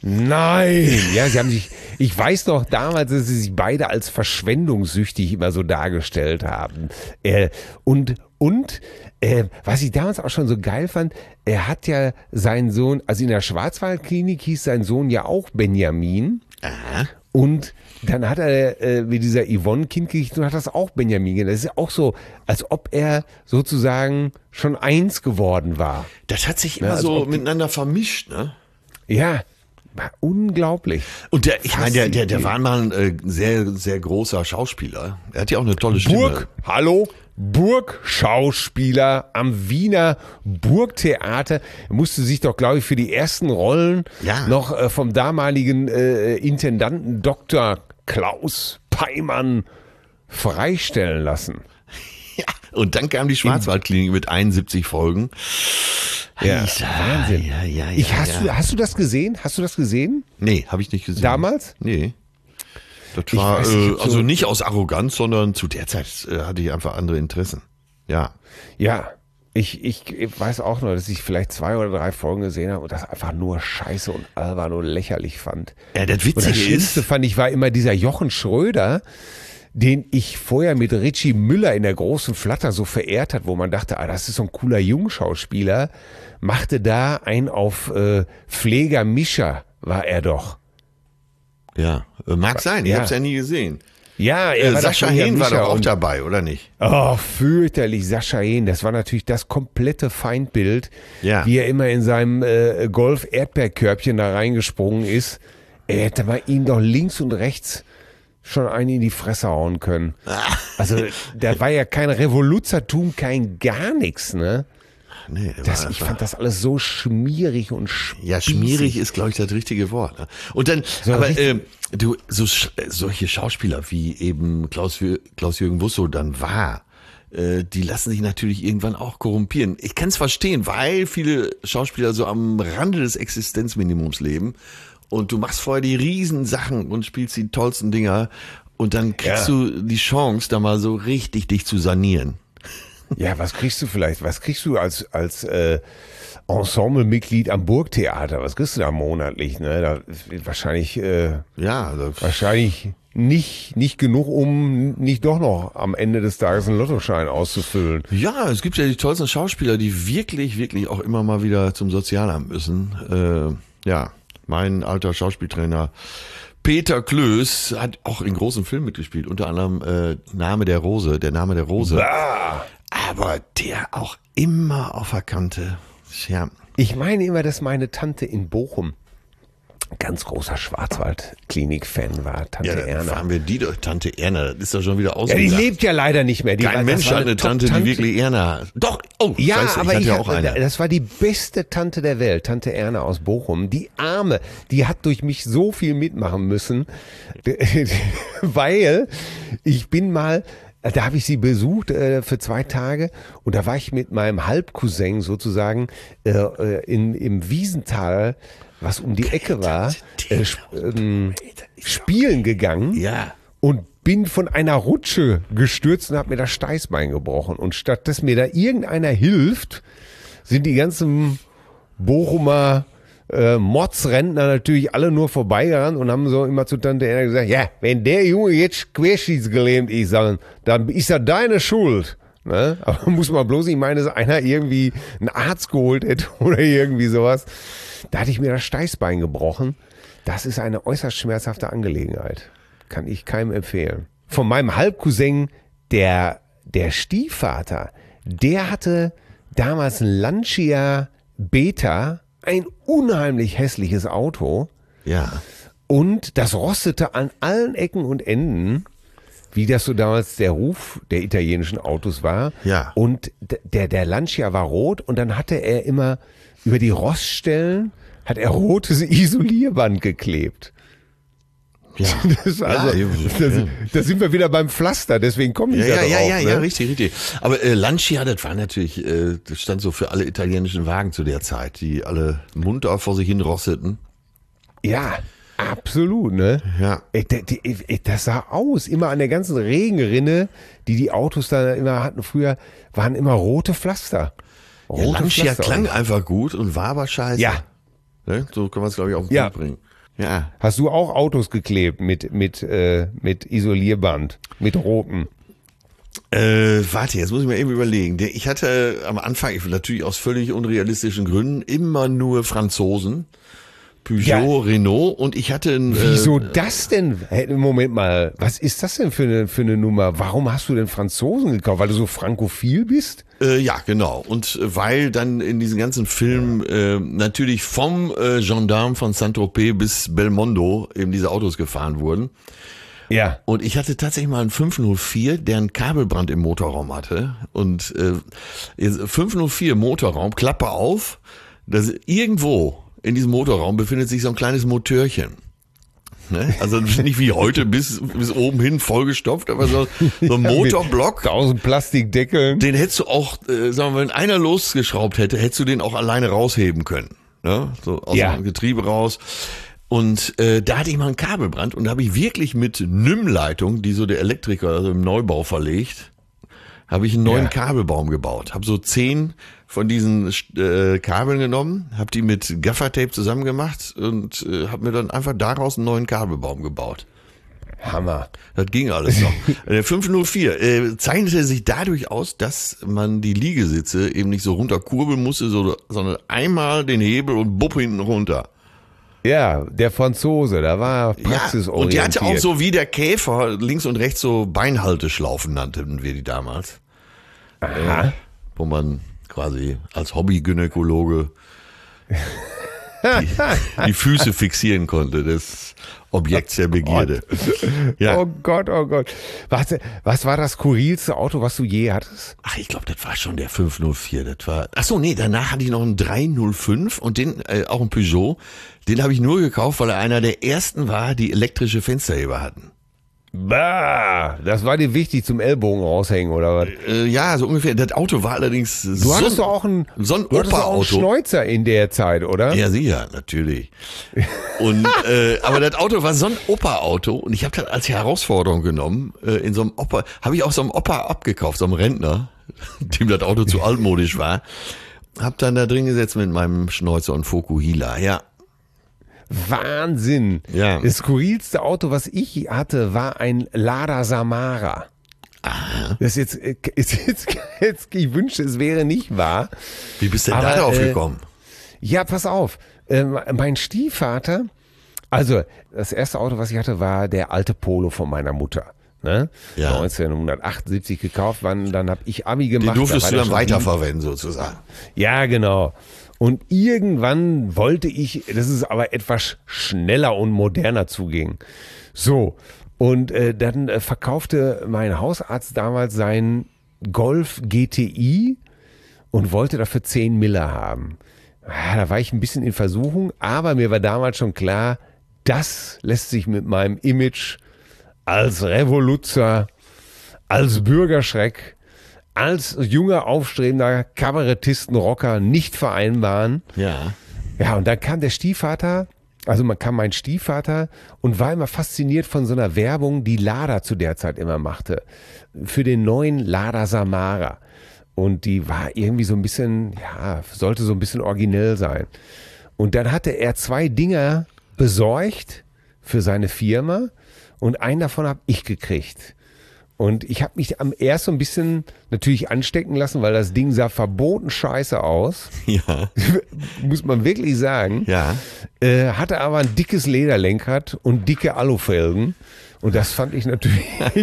Nein. Ja, sie haben sich, ich weiß noch damals, dass sie sich beide als verschwendungssüchtig immer so dargestellt haben. Äh, und, und, äh, was ich damals auch schon so geil fand, er hat ja seinen Sohn, also in der Schwarzwaldklinik hieß sein Sohn ja auch Benjamin. Aha. Und dann hat er äh, mit dieser Yvonne Kind gekriegt und hat das auch Benjamin genannt. Das ist ja auch so, als ob er sozusagen schon eins geworden war. Das hat sich immer Ja, als so ob die- miteinander vermischt, ne? Ja, war unglaublich. Und der, ich meine, der, der, der war mal ein äh, sehr, sehr großer Schauspieler. Er hat ja auch eine tolle Stimme. Burg, hallo? Burgschauspieler am Wiener Burgtheater. Er musste sich doch, glaube ich, für die ersten Rollen Ja. noch äh, vom damaligen äh, Intendanten Doktor Klaus Peimann freistellen lassen. Ja. Und dann kam die Schwarzwaldklinik mit einundsiebzig Folgen. Ja, Alter, Wahnsinn. Ja, ja, ja, ich, hast, ja. Du, hast du das gesehen? Hast du das gesehen? Nee, habe ich nicht gesehen. Damals? Nee. Das Ich war, weiß nicht, äh, ob so- also nicht aus Arroganz, sondern zu der Zeit äh, hatte ich einfach andere Interessen. Ja. Ja. Ich, ich weiß auch nur, dass ich vielleicht zwei oder drei Folgen gesehen habe und das einfach nur scheiße und albern und lächerlich fand. Ja, das Witzige und das Schlimmste ist, fand ich, war immer dieser Jochen Schröder, den ich vorher mit Richie Müller in der großen Flatter so verehrt hat, wo man dachte, ah, das ist so ein cooler Jungschauspieler, machte da ein auf äh, Pfleger Mischa, war er doch. Ja, mag sein, ich ja. habe es ja nie gesehen. Ja, er äh, war Sascha Hehn war doch auch dabei, oder nicht? Oh, fürchterlich, Sascha Hehn. Das war natürlich das komplette Feindbild, ja. wie er immer in seinem äh, Golf-Erdbeerkörbchen da reingesprungen ist. Er hätte mal ihn doch links und rechts schon einen in die Fresse hauen können. Also, da war ja kein Revoluzertum, kein gar nichts, ne? Nee, das, ich fand das alles so schmierig und spießig. Ja, schmierig ist, glaube ich, das richtige Wort. Ne? Und dann, so aber ähm, du, so solche Schauspieler wie eben Klaus, Klaus-Jürgen Wusso dann war, äh, die lassen sich natürlich irgendwann auch korrumpieren. Ich kann es verstehen, weil viele Schauspieler so am Rande des Existenzminimums leben und du machst vorher die Riesensachen und spielst die tollsten Dinger und dann kriegst ja. du die Chance, da mal so richtig dich zu sanieren. Ja, was kriegst du vielleicht? Was kriegst du als als äh, Ensemblemitglied am Burgtheater? Was kriegst du da monatlich? Ne, da wahrscheinlich äh, ja, das wahrscheinlich nicht nicht genug, um nicht doch noch am Ende des Tages einen Lottoschein auszufüllen. Ja, es gibt ja die tollsten Schauspieler, die wirklich wirklich auch immer mal wieder zum Sozialamt müssen. Äh, ja, mein alter Schauspieltrainer Peter Klöß hat auch in großen Filmen mitgespielt, unter anderem äh, Name der Rose, der Name der Rose. Bah. Aber der auch immer auf der Kante. Ja. Ich meine immer, dass meine Tante in Bochum ganz großer Schwarzwald-Klinik-Fan war, Tante ja, dann Erna. Fahren wir die doch, Tante Erna, das ist doch schon wieder aus. Ja, die lebt ja leider nicht mehr. Die Kein war, Mensch hat eine Tante, Tante, die wirklich Erna. Doch, oh, ja, scheiße, aber ich hatte ich ja hab, auch eine. Das war die beste Tante der Welt, Tante Erna aus Bochum. Die Arme, die hat durch mich so viel mitmachen müssen, weil ich bin mal... Da habe ich sie besucht äh, für zwei Tage und da war ich mit meinem Halbcousin sozusagen äh, in, im Wiesental, was um die Ecke war, äh, sp ähm, spielen gegangen ja. und bin von einer Rutsche gestürzt und habe mir das Steißbein gebrochen. Und statt dass mir da irgendeiner hilft, sind die ganzen Bochumer Äh, Motzrentner natürlich alle nur vorbeigerannt und haben so immer zu Tante Erna gesagt, ja, wenn der Junge jetzt querschießgelähmt ist, dann ist das deine Schuld. Ne? Aber muss man bloß nicht meinen, dass einer irgendwie einen Arzt geholt hätte oder irgendwie sowas. Da hatte ich mir das Steißbein gebrochen. Das ist eine äußerst schmerzhafte Angelegenheit. Kann ich keinem empfehlen. Von meinem Halbcousin, der, der Stiefvater, der hatte damals ein Lancia Beta, ein unheimlich hässliches Auto. Ja. Und das rostete an allen Ecken und Enden, wie das so damals der Ruf der italienischen Autos war. Ja. Und der, der Lancia war rot und dann hatte er immer über die Roststellen, hat er rotes Isolierband geklebt. Ja, das also, ja, das, da sind wir wieder beim Pflaster, deswegen komme ich ja, da ja, drauf. ja, ja, ne? ja, richtig, richtig. Aber äh, Lancia, das war natürlich, äh, das stand so für alle italienischen Wagen zu der Zeit, die alle munter vor sich hin rosteten. Ja, absolut, ne? Ja. Ey, die, die, das sah aus, immer an der ganzen Regenrinne, die die Autos da immer hatten früher, waren immer rote Pflaster. Rote Ja, Lancia Pflaster. klang einfach gut und war aber scheiße. Ja. Ne? So kann man es, glaube ich, auf den Ja. Punkt bringen. Ja. Hast du auch Autos geklebt mit, mit, äh, mit Isolierband, mit roten? Äh, warte, jetzt muss ich mir eben überlegen. Ich hatte am Anfang, natürlich aus völlig unrealistischen Gründen, immer nur Franzosen. Peugeot, Ja. Renault und ich hatte ein... Wieso äh, das denn? Hey, Moment mal, was ist das denn für eine, für eine Nummer? Warum hast du denn Franzosen gekauft? Weil du so frankophil bist? Äh, ja, genau. Und weil dann in diesen ganzen Filmen äh, natürlich vom äh, Gendarme von Saint-Tropez bis Belmondo eben diese Autos gefahren wurden. Ja. Und ich hatte tatsächlich mal einen fünf null vier, der einen Kabelbrand im Motorraum hatte. Und äh, fünf null vier Motorraum, Klappe auf, das irgendwo in diesem Motorraum befindet sich so ein kleines Motörchen. Ne? Also nicht wie heute bis, bis oben hin vollgestopft, aber so, so ein Motorblock. Tausend Plastikdeckeln. Den hättest du auch, äh, sagen wir, wenn einer losgeschraubt hätte, hättest du den auch alleine rausheben können. Ne? So aus Ja. dem Getriebe raus. Und äh, da hatte ich mal einen Kabelbrand und da habe ich wirklich mit N Y M-Leitung, die so der Elektriker also im Neubau verlegt, habe ich einen neuen Ja. Kabelbaum gebaut. Habe so zehn von diesen äh, Kabeln genommen, habe die mit Gaffertape zusammengemacht und äh, habe mir dann einfach daraus einen neuen Kabelbaum gebaut. Hammer. Das ging alles noch. Der fünf null vier äh, zeichnete sich dadurch aus, dass man die Liegesitze eben nicht so runterkurbeln musste, so, sondern einmal den Hebel und bupp hinten runter. Ja, der Franzose, da war praxisorientiert. Und die hatte auch so wie der Käfer links und rechts so Beinhalteschlaufen, nannten wir die damals. Aha. Äh, wo man quasi als Hobbygynäkologe die, die Füße fixieren konnte des Objekts der Begierde. Ja. Oh Gott, oh Gott. Was, was war das skurrilste Auto, was du je hattest? Ach, ich glaube, das war schon der fünf null vier. Das war. Ach so, nee, danach hatte ich noch einen drei null fünf und den äh, auch einen Peugeot. Den habe ich nur gekauft, weil er einer der ersten war, die elektrische Fensterheber hatten. Bah, das war dir wichtig zum Ellbogen raushängen, oder was? Äh, ja, so ungefähr. Das Auto war allerdings Du so, hattest doch auch ein, so ein du hattest doch auch einen Opa-Auto. Schnäuzer in der Zeit, oder? Ja, sicher, natürlich. Und äh, aber das Auto war so ein Opa-Auto und ich habe das als Herausforderung genommen. Äh, in so einem Opa, habe ich auch so einem Opa abgekauft, so einem Rentner, dem das Auto zu altmodisch war. Hab dann da drin gesetzt mit meinem Schnäuzer und Fokuhila, ja. Wahnsinn. Ja. Das skurrilste Auto, was ich hatte, war ein Lada Samara. Aha. Das ist jetzt, ist jetzt, jetzt, ich wünschte, es wäre nicht wahr. Wie bist du denn Aber, da drauf äh, gekommen? Ja, pass auf. Ähm, mein Stiefvater, also das erste Auto, was ich hatte, war der alte Polo von meiner Mutter. Ne? Ja. neunzehnhundertachtundsiebzig gekauft, wann, dann habe ich Abi Den gemacht. durftest da du war dann der schon weiterverwenden sozusagen. Ja, genau. Und irgendwann wollte ich, dass es aber etwas schneller und moderner zuging. So, und äh, dann äh, verkaufte mein Hausarzt damals seinen Golf G T I und wollte dafür zehn Mille haben. Ja, da war ich ein bisschen in Versuchung, aber mir war damals schon klar, das lässt sich mit meinem Image als Revoluzer, als Bürgerschreck, als junger, aufstrebender Kabarettisten-Rocker nicht vereinbaren. Ja. Ja, und dann kam der Stiefvater, also man kam mein Stiefvater und war immer fasziniert von so einer Werbung, die Lada zu der Zeit immer machte. Für den neuen Lada Samara. Und die war irgendwie so ein bisschen, ja, sollte so ein bisschen originell sein. Und dann hatte er zwei Dinger besorgt für seine Firma und einen davon habe ich gekriegt. Und ich habe mich am erst so ein bisschen natürlich anstecken lassen, weil das Ding sah verboten scheiße aus. Ja. Muss man wirklich sagen. Ja. Äh, hatte aber ein dickes Lederlenkrad und dicke Alufelgen. Und das fand ich natürlich,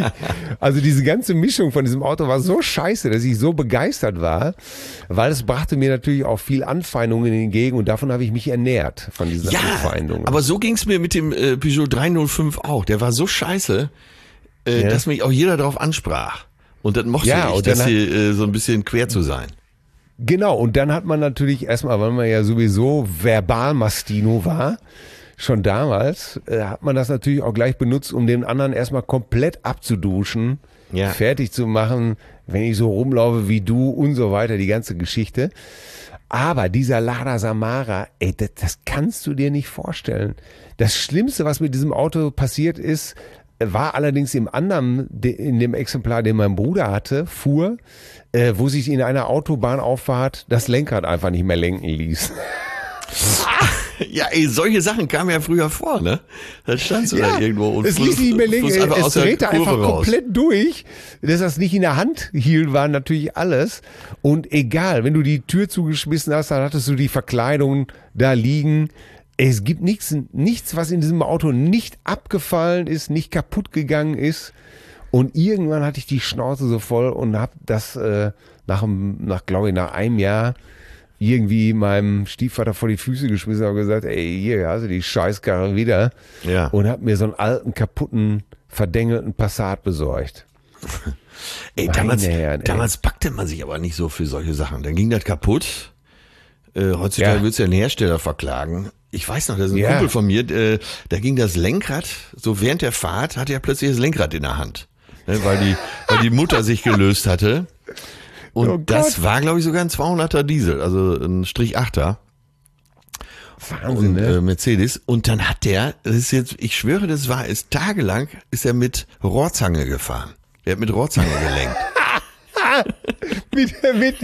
also diese ganze Mischung von diesem Auto war so scheiße, dass ich so begeistert war, weil es brachte mir natürlich auch viel Anfeindungen entgegen und davon habe ich mich ernährt, von diesen Ja, Anfeindungen. aber so ging's mir mit dem äh, Peugeot drei null fünf auch. Der war so scheiße, äh, Ja. dass mich auch jeder darauf ansprach. Und das mochte Ja, ich, und dann dass hat- hier äh, so ein bisschen quer zu sein. Genau, und dann hat man natürlich erstmal, weil man ja sowieso Verbalmastino war, schon damals, äh, hat man das natürlich auch gleich benutzt, um den anderen erstmal komplett abzuduschen, Ja. fertig zu machen, wenn ich so rumlaufe wie du und so weiter, die ganze Geschichte. Aber dieser Lada Samara, ey, das, das kannst du dir nicht vorstellen. Das Schlimmste, was mit diesem Auto passiert ist, war allerdings im anderen, de- in dem Exemplar, den mein Bruder hatte, fuhr, äh, wo sich in einer Autobahnauffahrt das Lenkrad einfach nicht mehr lenken ließ. Ja, ey, solche Sachen kamen ja früher vor, ne? Da standst du da irgendwo und es ließ nicht mehr lenken, fuhrst einfach es aus der drehte Kurve einfach raus. komplett durch. Dass das nicht in der Hand hielt, war natürlich alles. Und egal, wenn du die Tür zugeschmissen hast, dann hattest du die Verkleidung da liegen. Es gibt nichts, nichts, was in diesem Auto nicht abgefallen ist, nicht kaputt gegangen ist. Und irgendwann hatte ich die Schnauze so voll und habe das äh, nach, einem- nach glaube ich, nach einem Jahr irgendwie meinem Stiefvater vor die Füße geschmissen und gesagt, ey, hier hast du die Scheißkarre wieder. Ja. Und habe mir so einen alten, kaputten, verdengelten Passat besorgt. Ey, Meine damals, Herren, ey. damals packte man sich aber nicht so für solche Sachen. Dann ging das kaputt. Äh, heutzutage Ja. willst du ja einen Hersteller verklagen. Ich weiß noch, das ist ein Ja. Kumpel von mir, äh, da ging das Lenkrad, so während der Fahrt hatte er plötzlich das Lenkrad in der Hand. Ne, weil die, weil die Mutter sich gelöst hatte. Und Oh Gott. das war, glaube ich, sogar ein zweihunderter Diesel, also ein Strich achter. Wahnsinn, Und, ne? äh, Mercedes. Und dann hat der, das ist jetzt, ich schwöre, das war es, tagelang ist er mit Rohrzange gefahren. Der hat mit Rohrzange gelenkt. mit, mit,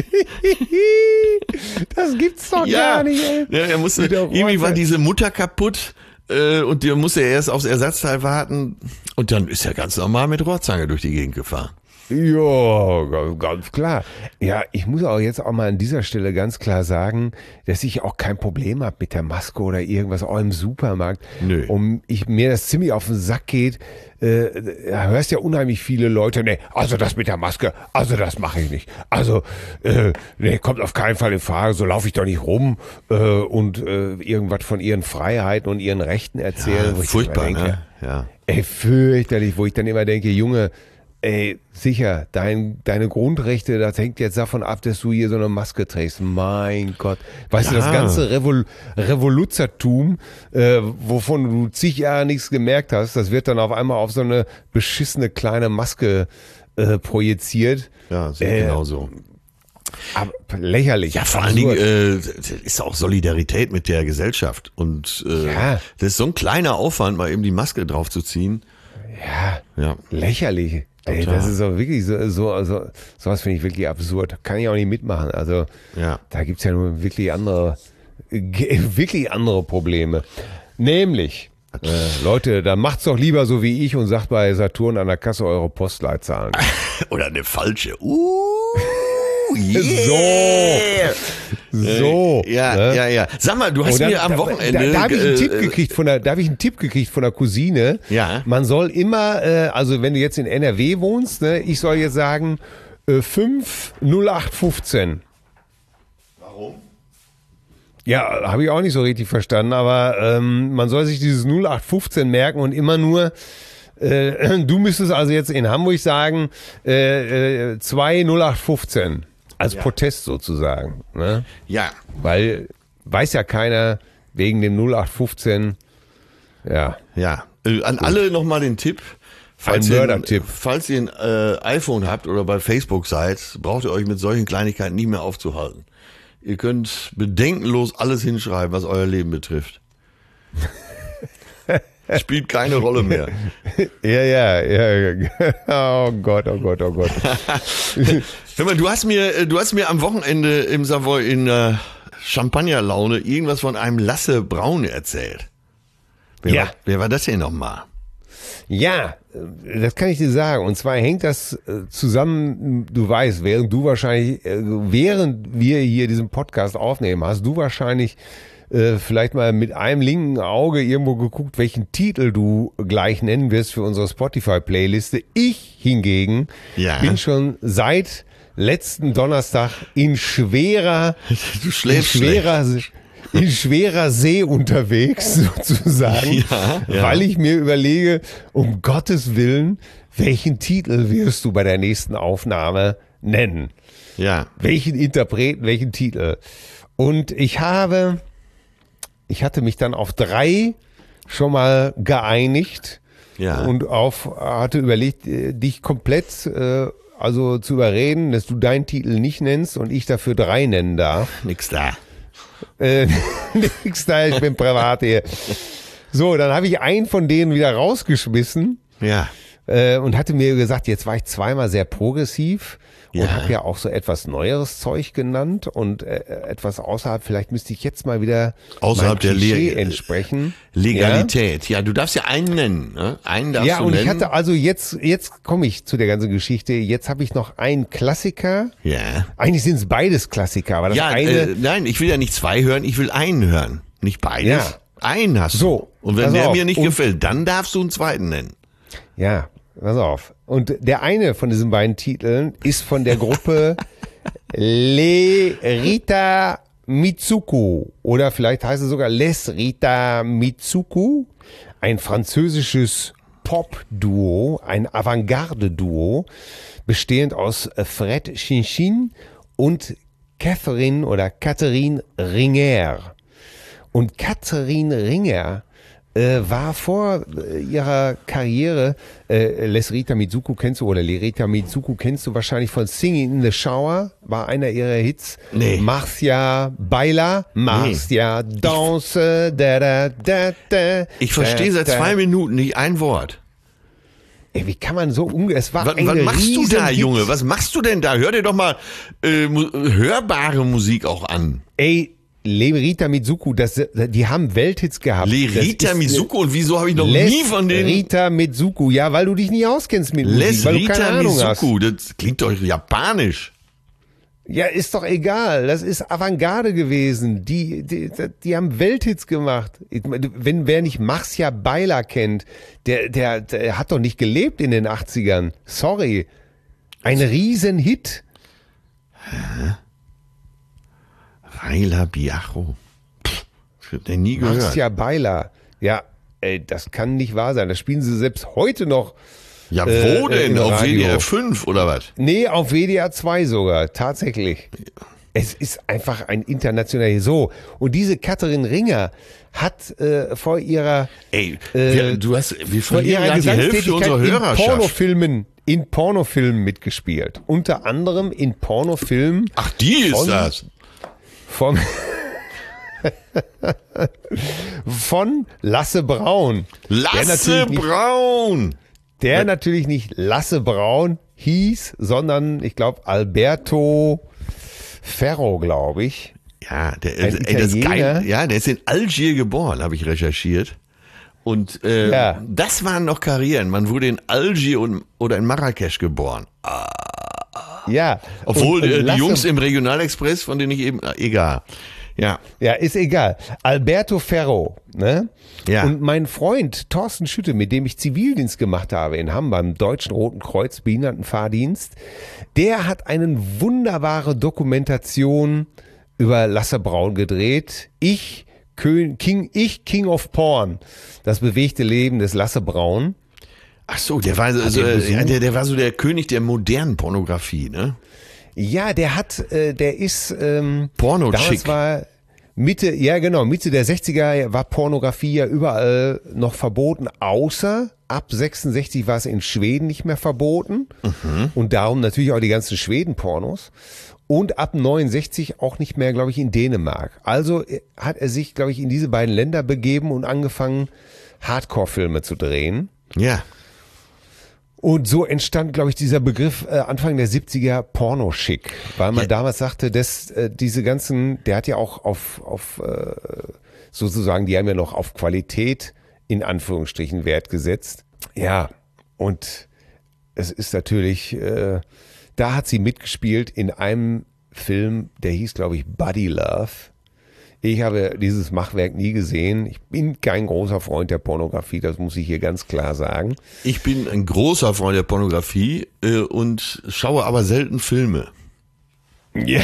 das gibt's doch ja. gar nicht, ey. Ja, er musste, irgendwie war diese Mutter kaputt äh, und der musste erst aufs Ersatzteil warten und dann ist er ganz normal mit Rohrzange durch die Gegend gefahren. Ja, ganz klar. Ja, ich muss auch jetzt auch mal an dieser Stelle ganz klar sagen, dass ich auch kein Problem habe mit der Maske oder irgendwas, auch im Supermarkt. Nö. Und ich, mir das ziemlich auf den Sack geht, äh, da hörst ja unheimlich viele Leute, nee, also das mit der Maske, also das mache ich nicht. Also, äh, nee, kommt auf keinen Fall in Frage, so laufe ich doch nicht rum äh, und äh, irgendwas von ihren Freiheiten und ihren Rechten erzählen. Ja, wo ich furchtbar, denke, ne? Ja. Ey, fürchterlich, wo ich dann immer denke, Junge, ey, sicher, dein, deine Grundrechte, das hängt jetzt davon ab, dass du hier so eine Maske trägst. Mein Gott. Weißt ja. du, das ganze Revol Revoluzertum, äh, wovon du zig Jahre nichts gemerkt hast, das wird dann auf einmal auf so eine beschissene kleine Maske äh, projiziert. Ja, sehr äh, genau so. Aber lächerlich. Ja, vor allen Dingen äh, ist auch Solidarität mit der Gesellschaft. Und äh, ja. das ist so ein kleiner Aufwand, mal eben die Maske draufzuziehen. Ja, ja. lächerlich. Ey, das ist auch wirklich so, so also, sowas finde ich wirklich absurd. Kann ich auch nicht mitmachen. Also, ja. da gibt's ja nur wirklich andere, wirklich andere Probleme. Nämlich, äh, Leute, dann macht's doch lieber so wie ich und sagt bei Saturn an der Kasse eure Postleitzahlen. Oder eine falsche. Uh, yeah. So. So. Äh, ja, ne? ja, ja. Sag mal, du hast dann, mir am da, Wochenende. Da, da habe ich einen äh, Tipp gekriegt von der, da habe ich einen Tipp gekriegt von der Cousine. Ja. Man soll immer, äh, also wenn du jetzt in N R W wohnst, ne, ich soll jetzt sagen, äh, fünf null acht fünfzehn. Warum? Ja, habe ich auch nicht so richtig verstanden, aber ähm, man soll sich dieses null acht fünfzehn merken und immer nur, äh, du müsstest also jetzt in Hamburg sagen, äh, äh, zwei null acht fünfzehn. Als ja. Protest sozusagen. Ne? Ja. Weil weiß ja keiner wegen dem null acht fünfzehn. Ja. Ja. Äh, an Gut. alle nochmal den Tipp. Falls ein ihr, Mördertipp. Falls ihr ein äh, iPhone habt oder bei Facebook seid, braucht ihr euch mit solchen Kleinigkeiten nicht mehr aufzuhalten. Ihr könnt bedenkenlos alles hinschreiben, was euer Leben betrifft. Spielt keine Rolle mehr. Ja, ja, ja. Oh Gott, oh Gott, oh Gott. Hör mal, du hast mir, du hast mir am Wochenende im Savoy in äh, Champagnerlaune irgendwas von einem Lasse Braun erzählt. Wer, ja. war, wer war das denn nochmal? Ja, das kann ich dir sagen. Und zwar hängt das zusammen, du weißt, während du wahrscheinlich, während wir hier diesen Podcast aufnehmen, hast du wahrscheinlich äh, vielleicht mal mit einem linken Auge irgendwo geguckt, welchen Titel du gleich nennen wirst für unsere Spotify-Playliste. Ich hingegen ja. bin schon seit letzten Donnerstag in schwerer, du schläfst in schwerer, in schwerer See unterwegs sozusagen, ja, ja. weil ich mir überlege, um Gottes Willen, welchen Titel wirst du bei der nächsten Aufnahme nennen? Ja. Welchen Interpreten, welchen Titel? Und ich habe, ich hatte mich dann auf drei schon mal geeinigt ja. und auf, hatte überlegt, dich komplett äh, also zu überreden, dass du deinen Titel nicht nennst und ich dafür drei nennen darf. Nix da. Äh, nix da, ich bin privat hier. So, dann habe ich einen von denen wieder rausgeschmissen. Ja. Äh, und hatte mir gesagt, jetzt war ich zweimal sehr progressiv und ja. habe ja auch so etwas neueres Zeug genannt und äh, etwas außerhalb, vielleicht müsste ich jetzt mal wieder außerhalb der Le- entsprechen. Legalität. Ja? ja, du darfst ja einen nennen. Ne? Einen darfst ja, du und nennen. ich hatte also jetzt, jetzt komme ich zu der ganzen Geschichte. Jetzt habe ich noch einen Klassiker. Ja. Eigentlich sind es beides Klassiker, aber das ja, eine. Äh, nein, ich will ja nicht zwei hören, ich will einen hören. Nicht beides. Ja. Einen hast du. So. Und wenn pass der auf. mir nicht und, gefällt, dann darfst du einen zweiten nennen. Ja, pass auf. Und der eine von diesen beiden Titeln ist von der Gruppe Le Rita Mitsuku oder vielleicht heißt es sogar Les Rita Mitsuku, ein französisches Pop-Duo, ein Avantgarde-Duo, bestehend aus Fred Chinchin und Catherine oder Catherine Ringer. Und Catherine Ringer äh, war vor äh, ihrer Karriere, äh, Les Rita Mitsuku kennst du, oder Le Rita Mitsuku kennst du wahrscheinlich von Singing in the Shower, war einer ihrer Hits. Nee. Marcia Baila, Marcia nee. Danse, da, da, da, da. Ich verstehe seit zwei Minuten nicht ein Wort. Ey, wie kann man so umgehen? Es war Was, eine was machst du da, Riesen-Hit. Junge? Was machst du denn da? Hör dir doch mal äh, mu- hörbare Musik auch an. Ey, Lerita Mitsuko, das, die haben Welthits gehabt. Lerita Mitsuko, und wieso habe ich noch Les nie von denen... Rita Mitsuko, ja, weil du dich nie auskennst mit Les Musik, weil du keine Rita Ahnung Mitsuko, das klingt doch japanisch. hast. Ja, ist doch egal. Das ist Avantgarde gewesen. Die, die, die haben Welthits gemacht. Wenn wer nicht Marcia Beiler kennt, der, der, der hat doch nicht gelebt in den achtzigern. Sorry. Ein Riesenhit. Raila Biacho. Pff, ich hab den nie gehört. Marcia Beiler. Ja, ey, das kann nicht wahr sein. Das spielen sie selbst heute noch. Ja, wo Äh, denn? im Auf Radio. W D R fünf oder was? Nee, auf W D R zwei sogar, tatsächlich. Es ist einfach ein internationaler So. Und diese Katharin Ringer hat äh, vor ihrer Ey, äh, wir, du hast, wir vor verlieren ihrer ja die Hälfte unserer Gesangstätigkeit in Hörerschaft. Pornofilmen, in Pornofilmen mitgespielt. Unter anderem in Pornofilmen Ach, die ist von- das. von von Lasse Braun. Der Lasse natürlich nicht- Braun. Der natürlich nicht Lasse Braun hieß, sondern ich glaube Alberto Ferro, glaube ich. Ja, der, Ein ey, das ist Italiener. geil. Ja, der ist in Algier geboren, habe ich recherchiert. Und äh, Ja. das waren noch Karrieren. Man wurde in Algier und, oder in Marrakesch geboren. Ja. Obwohl Und- und äh, die Lasse- Jungs im Regionalexpress, von denen ich eben, äh, egal. Ja, Ja, ist egal. Alberto Ferro, ne? Ja. Und mein Freund Thorsten Schütte, mit dem ich Zivildienst gemacht habe in Hamm beim Deutschen Roten Kreuz Behindertenfahrdienst, der hat eine wunderbare Dokumentation über Lasse Braun gedreht. Ich, Kö- King, ich, King of Porn. Das bewegte Leben des Lasse Braun. ach so, der war, so, den äh, besucht? ja, der, der war so der König der modernen Pornografie, ne? Ja, der hat, äh, der ist, ähm, Porno-Chick. damals war Mitte, ja genau, Mitte der sechziger war Pornografie ja überall noch verboten, außer ab sechsundsechzig war es in Schweden nicht mehr verboten und darum natürlich auch die ganzen Schweden-Pornos und ab neunundsechzig auch nicht mehr, glaube ich, in Dänemark. Also äh, hat er sich, glaube ich, in diese beiden Länder begeben und angefangen, Hardcore-Filme zu drehen. Ja. Und so entstand, glaube ich, dieser Begriff äh, Anfang der siebziger Pornoschick, weil man Ja. damals sagte, dass äh, diese ganzen, der hat ja auch auf, auf äh, sozusagen, die haben ja noch auf Qualität in Anführungsstrichen Wert gesetzt. Ja, und es ist natürlich, äh, da hat sie mitgespielt in einem Film, der hieß, glaube ich, Buddy Love. Ich habe dieses Machwerk nie gesehen. Ich bin kein großer Freund der Pornografie, das muss ich hier ganz klar sagen. Ich bin ein großer Freund der Pornografie äh, und schaue aber selten Filme. Ja.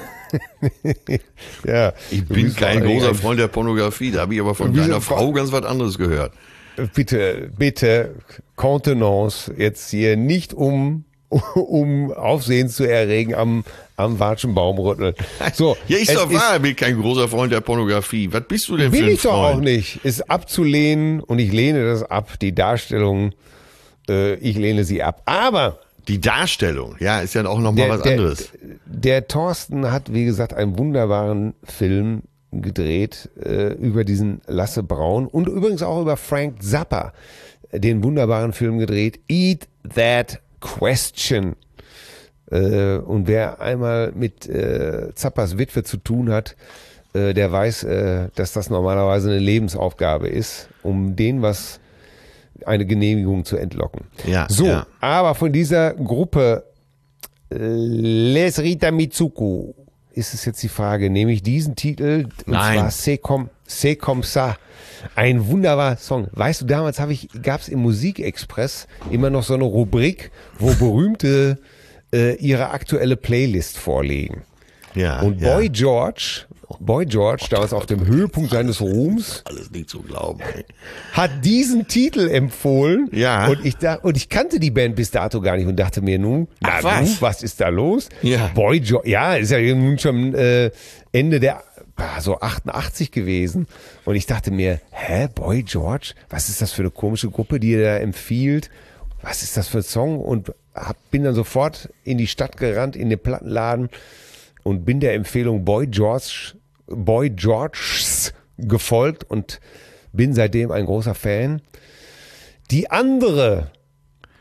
ja. Ich Du bin bist kein doch großer ein- Freund der Pornografie. Da habe ich aber von Wieso- deiner Frau ganz was anderes gehört. Bitte, bitte, Kontenance, jetzt hier nicht um, um Aufsehen zu erregen am, am Watschenbaum rütteln. So, Ja, ist es doch wahr, ich bin kein großer Freund der Pornografie. Was bist du denn für Will ein ich doch auch Freund? nicht. Ist abzulehnen und ich lehne das ab. Die Darstellung, äh, ich lehne sie ab. Aber Die Darstellung, ja, ist ja auch nochmal was der, anderes. der Thorsten hat, wie gesagt, einen wunderbaren Film gedreht äh, über diesen Lasse Braun und übrigens auch über Frank Zappa, den wunderbaren Film gedreht, Eat That Question. Äh, und wer einmal mit äh, Zappas Witwe zu tun hat, äh, der weiß, äh, dass das normalerweise eine Lebensaufgabe ist, um denen was, eine Genehmigung zu entlocken. Ja, so, ja. aber von dieser Gruppe äh, Les Rita Mitsuko ist es jetzt die Frage, nehme ich diesen Titel, und Nein. zwar C'est comme, C'est comme ça. Ein wunderbarer Song. Weißt du, damals habe ich, gab es im Musikexpress immer noch so eine Rubrik, wo berühmte äh, ihre aktuelle Playlist vorlegen. Ja, Und ja. Boy George, Boy George, damals auf dem Höhepunkt seines Ruhms, Alles nicht zu glauben. Ey. hat diesen Titel empfohlen. Ja. Und ich, da, und ich kannte die Band bis dato gar nicht und dachte mir nun, na Ach, was? du, was ist da los? Ja. Boy George, ja, ist ja nun schon äh, Ende der, ah, so achtundachtzig gewesen. Und ich dachte mir, hä, Boy George? Was ist das für eine komische Gruppe, die ihr da empfiehlt? Was ist das für ein Song? Und hab, bin dann sofort in die Stadt gerannt, in den Plattenladen und bin der Empfehlung Boy George, Boy Georges gefolgt und bin seitdem ein großer Fan. Die andere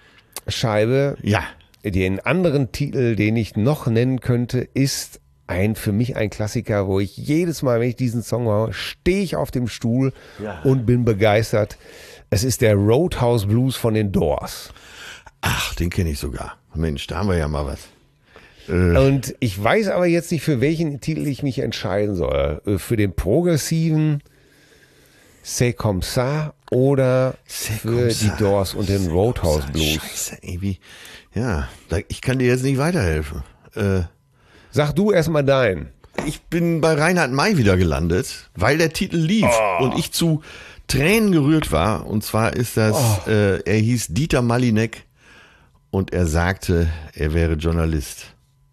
Scheibe. Ja. Den anderen Titel, den ich noch nennen könnte, ist ein für mich ein Klassiker, wo ich jedes Mal, wenn ich diesen Song höre, stehe ich auf dem Stuhl ja. und bin begeistert. Es ist der Roadhouse Blues von den Doors. Ach, den kenne ich sogar. Mensch, da haben wir ja mal was. Äh. Und ich weiß aber jetzt nicht, für welchen Titel ich mich entscheiden soll. Für den progressiven C'est comme ça oder für die Doors und den Roadhouse Blues. Scheiße, ey, wie, ja, ich kann dir jetzt nicht weiterhelfen. Äh, Sag du erstmal deinen. Ich bin bei Reinhard May wieder gelandet, weil der Titel lief oh. und ich zu Tränen gerührt war. Und zwar ist das, oh. äh, er hieß Dieter Malinek und er sagte, er wäre Journalist.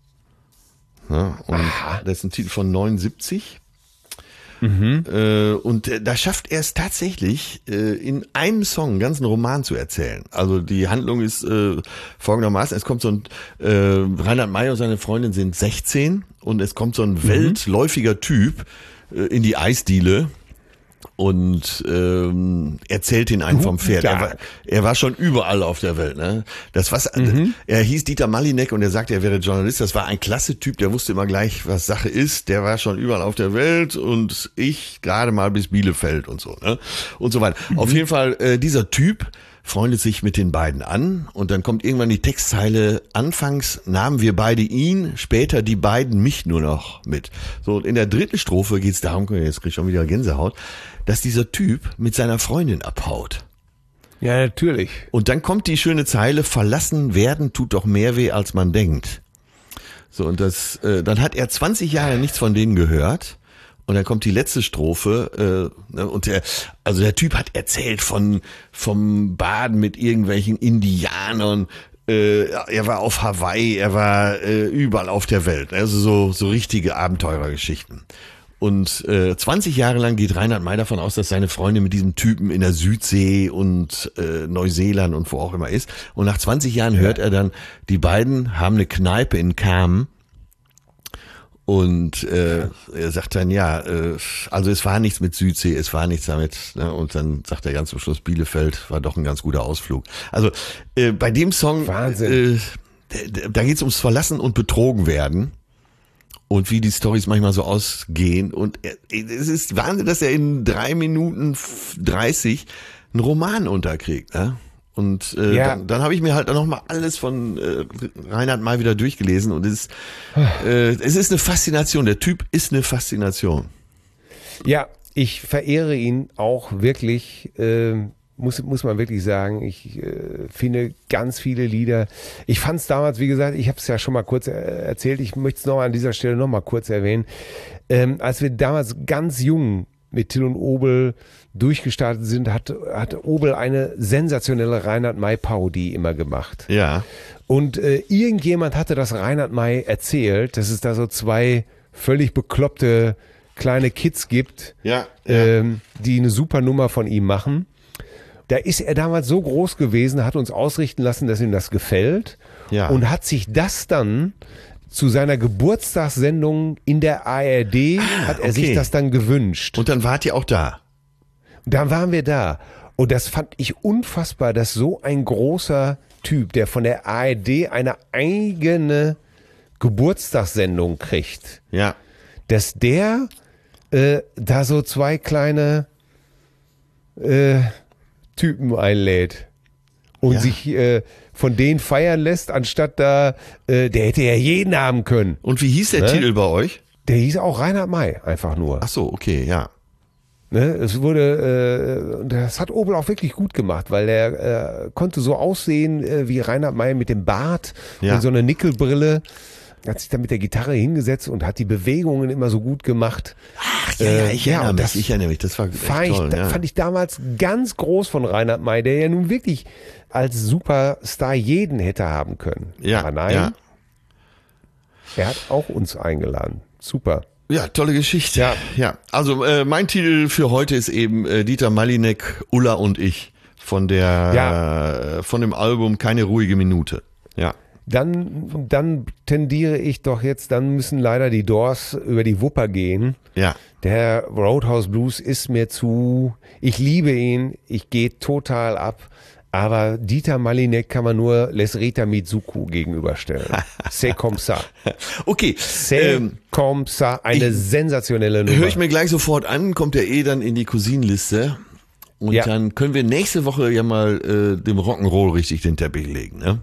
Ja, und Aha. das ist ein Titel von neunundsiebzig. Mhm. Äh, und äh, da schafft er es tatsächlich, äh, in einem Song einen ganzen Roman zu erzählen. Also die Handlung ist äh, folgendermaßen, es kommt so ein, äh, Reinhard May und seine Freundin sind sechzehn und es kommt so ein mhm. weltläufiger Typ äh, in die Eisdiele und ähm, erzählt ihn einen vom Pferd. Er war, er war schon überall auf der Welt. Ne? Das was, mhm. Er hieß Dieter Malinek und er sagte, er wäre Journalist. Das war ein klasse Typ, der wusste immer gleich, was Sache ist. Der war schon überall auf der Welt und ich gerade mal bis Bielefeld und so. Ne? Und so weiter. Mhm. Auf jeden Fall, äh, dieser Typ freundet sich mit den beiden an und dann kommt irgendwann die Textzeile, anfangs nahmen wir beide ihn, später die beiden mich nur noch mit. So, und in der dritten Strophe geht es darum, jetzt krieg ich schon wieder Gänsehaut, dass dieser Typ mit seiner Freundin abhaut. Ja, natürlich. Und dann kommt die schöne Zeile, verlassen werden tut doch mehr weh, als man denkt. So, und das, äh, dann hat er zwanzig Jahre nichts von denen gehört. Und dann kommt die letzte Strophe, äh, und der, also der Typ hat erzählt von, vom Baden mit irgendwelchen Indianern, äh, er war auf Hawaii, er war äh, überall auf der Welt, also so, so richtige Abenteurergeschichten. Und äh, zwanzig Jahre lang geht Reinhard May davon aus, dass seine Freundin mit diesem Typen in der Südsee und äh, Neuseeland und wo auch immer ist. Und nach zwanzig Jahren hört er dann, die beiden haben eine Kneipe in Kamen. Und äh, er sagt dann, ja, äh, also es war nichts mit Südsee, es war nichts damit. Ne? Und dann sagt er ganz zum Schluss, Bielefeld war doch ein ganz guter Ausflug. Also äh, bei dem Song, äh, da geht es ums Verlassen und Betrogen werden. Und wie die Storys manchmal so ausgehen. Und er, es ist Wahnsinn, dass er in drei Minuten dreißig einen Roman unterkriegt. Ne? Und äh, ja. dann, dann habe ich mir halt nochmal alles von äh, Reinhard May wieder durchgelesen. Und es ist, äh, es ist eine Faszination. Der Typ ist eine Faszination. Ja, ich verehre ihn auch wirklich. Äh Muss, muss man wirklich sagen, ich äh, finde ganz viele Lieder. Ich fand es damals, wie gesagt, ich habe es ja schon mal kurz er- erzählt, ich möchte es noch an dieser Stelle noch mal kurz erwähnen. Ähm, als wir damals ganz jung mit Till und Obel durchgestartet sind, hat, hat Obel eine sensationelle Reinhard May-Parodie immer gemacht. Ja. Und äh, irgendjemand hatte das Reinhard May erzählt, dass es da so zwei völlig bekloppte kleine Kids gibt, ja, ja. Ähm, die eine super Nummer von ihm machen. Da ist er damals so groß gewesen, hat uns ausrichten lassen, dass ihm das gefällt, ja. und hat sich das dann zu seiner Geburtstagssendung in der A R D, ah, hat er okay. sich das dann gewünscht. Und dann wart ihr auch da? Dann waren wir da. Und das fand ich unfassbar, dass so ein großer Typ, der von der A R D eine eigene Geburtstagssendung kriegt, ja. dass der äh, da so zwei kleine äh, Typen einlädt und ja. sich äh, von denen feiern lässt, anstatt da, äh, der hätte ja jeden haben können. Und wie hieß der ne? Titel bei euch? Der hieß auch Reinhard May, einfach nur. Ach so, okay, ja. Ne? Es wurde, äh, das hat Obel auch wirklich gut gemacht, weil er äh, konnte so aussehen äh, wie Reinhard May mit dem Bart ja. und so eine Nickelbrille. Hat sich dann mit der Gitarre hingesetzt und hat die Bewegungen immer so gut gemacht. Ach ja, ja ich, äh, erinnere ja, mich, das ich erinnere mich, das war echt toll. Ich, ja. fand ich damals ganz groß von Reinhard May, der ja nun wirklich als Superstar jeden hätte haben können. Ja, aber nein, ja. er hat auch uns eingeladen. Super. Ja, tolle Geschichte. Ja, ja. Also äh, mein Titel für heute ist eben äh, Dieter Malinek, Ulla und ich von der ja. äh, von dem Album Keine ruhige Minute. Ja. Dann, dann tendiere ich doch jetzt, dann müssen leider die Doors über die Wupper gehen. Ja. Der Roadhouse Blues ist mir zu, ich liebe ihn, ich gehe total ab, Aber Dieter Malinek kann man nur Lesreta Mitsuko gegenüberstellen. C'est comme ça. Okay. C'est ähm, comme ça. Eine ich, sensationelle Nummer. Höre ich mir gleich sofort an, kommt der eh dann in die Cousinenliste. Und ja. dann können wir nächste Woche ja mal äh, dem Rock'n'Roll richtig den Teppich legen, ne?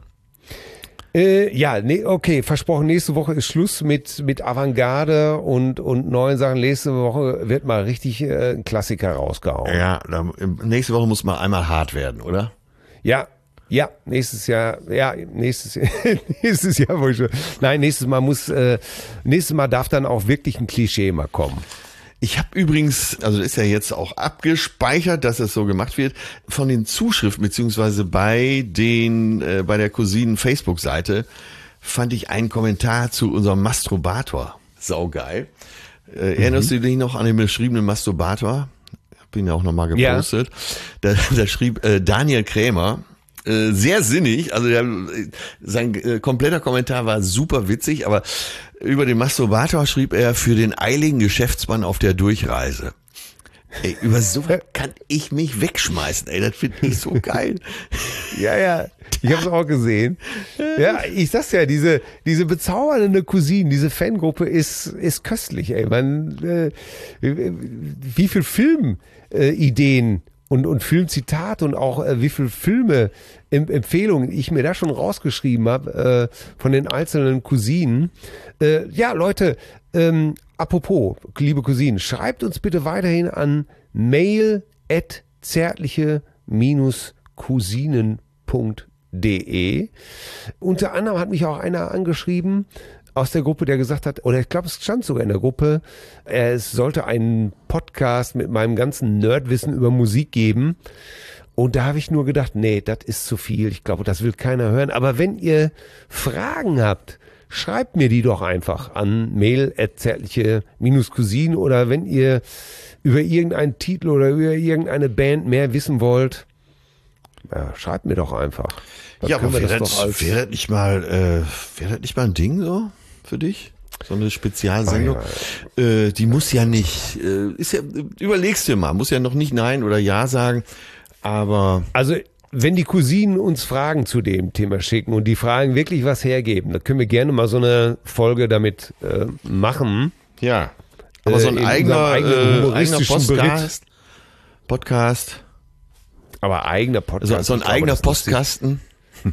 Äh, ja, nee, okay, versprochen, nächste Woche ist Schluss mit, mit Avantgarde und, und neuen Sachen. Nächste Woche wird mal richtig äh, ein Klassiker rausgehauen. Ja, dann, nächste Woche muss mal einmal hart werden, oder? Ja, ja, nächstes Jahr, ja, nächstes, nächstes Jahr, wo ich schon, nein, nächstes Mal muss, äh, nächstes Mal darf dann auch wirklich ein Klischee mal kommen. Ich habe übrigens, also ist ja jetzt auch abgespeichert, dass es so gemacht wird, von den Zuschriften beziehungsweise bei den äh, bei der Cousinen Facebook-Seite fand ich einen Kommentar zu unserem Masturbator. Saugeil. Äh, mhm. Erinnerst du dich noch an den beschriebenen Masturbator? Hab ihn ja auch nochmal gepostet. Ja. Da, da schrieb äh, Daniel Krämer, äh, sehr sinnig, also der, sein äh, kompletter Kommentar war super witzig, aber über den Masturbator schrieb er für den eiligen Geschäftsmann auf der Durchreise. Ey, über sowas kann ich mich wegschmeißen, ey, das finde ich so geil. Ja, ja, ich habe es auch gesehen. Ja, ich sag's ja, diese diese bezaubernde Cousine, diese Fangruppe ist ist köstlich, ey. Man, äh, wie viel Filmideen äh, und und Filmzitate und auch äh, wie viel Filme Empfehlungen ich mir da schon rausgeschrieben habe äh, von den einzelnen Cousinen. Äh, ja, Leute, ähm, apropos, liebe Cousinen, schreibt uns bitte weiterhin an mail at zärtliche cousinen punkt de. Unter anderem hat mich auch einer angeschrieben aus der Gruppe, der gesagt hat, oder ich glaube, es stand sogar in der Gruppe, es sollte einen Podcast mit meinem ganzen Nerdwissen über Musik geben. Und da habe ich nur gedacht, nee, das ist zu viel. Ich glaube, das will keiner hören. Aber wenn ihr Fragen habt, schreibt mir die doch einfach an mail at zärtliche cousinen oder wenn ihr über irgendeinen Titel oder über irgendeine Band mehr wissen wollt, ja, schreibt mir doch einfach. Dann ja, aber wäre das, das, wär das nicht mal, äh, wäre das nicht mal ein Ding so für dich? So eine Spezialsendung. Oh, ja. äh, die muss ja nicht, äh, ist ja, überlegst dir mal, muss ja noch nicht Nein oder Ja sagen. Aber also, wenn die Cousinen uns Fragen zu dem Thema schicken und die Fragen wirklich was hergeben, dann können wir gerne mal so eine Folge damit äh, machen. Ja. Aber äh, so ein eigener, äh, eigener Podcast, Podcast. Aber eigener Podcast. Also, so ein eigener Postkasten.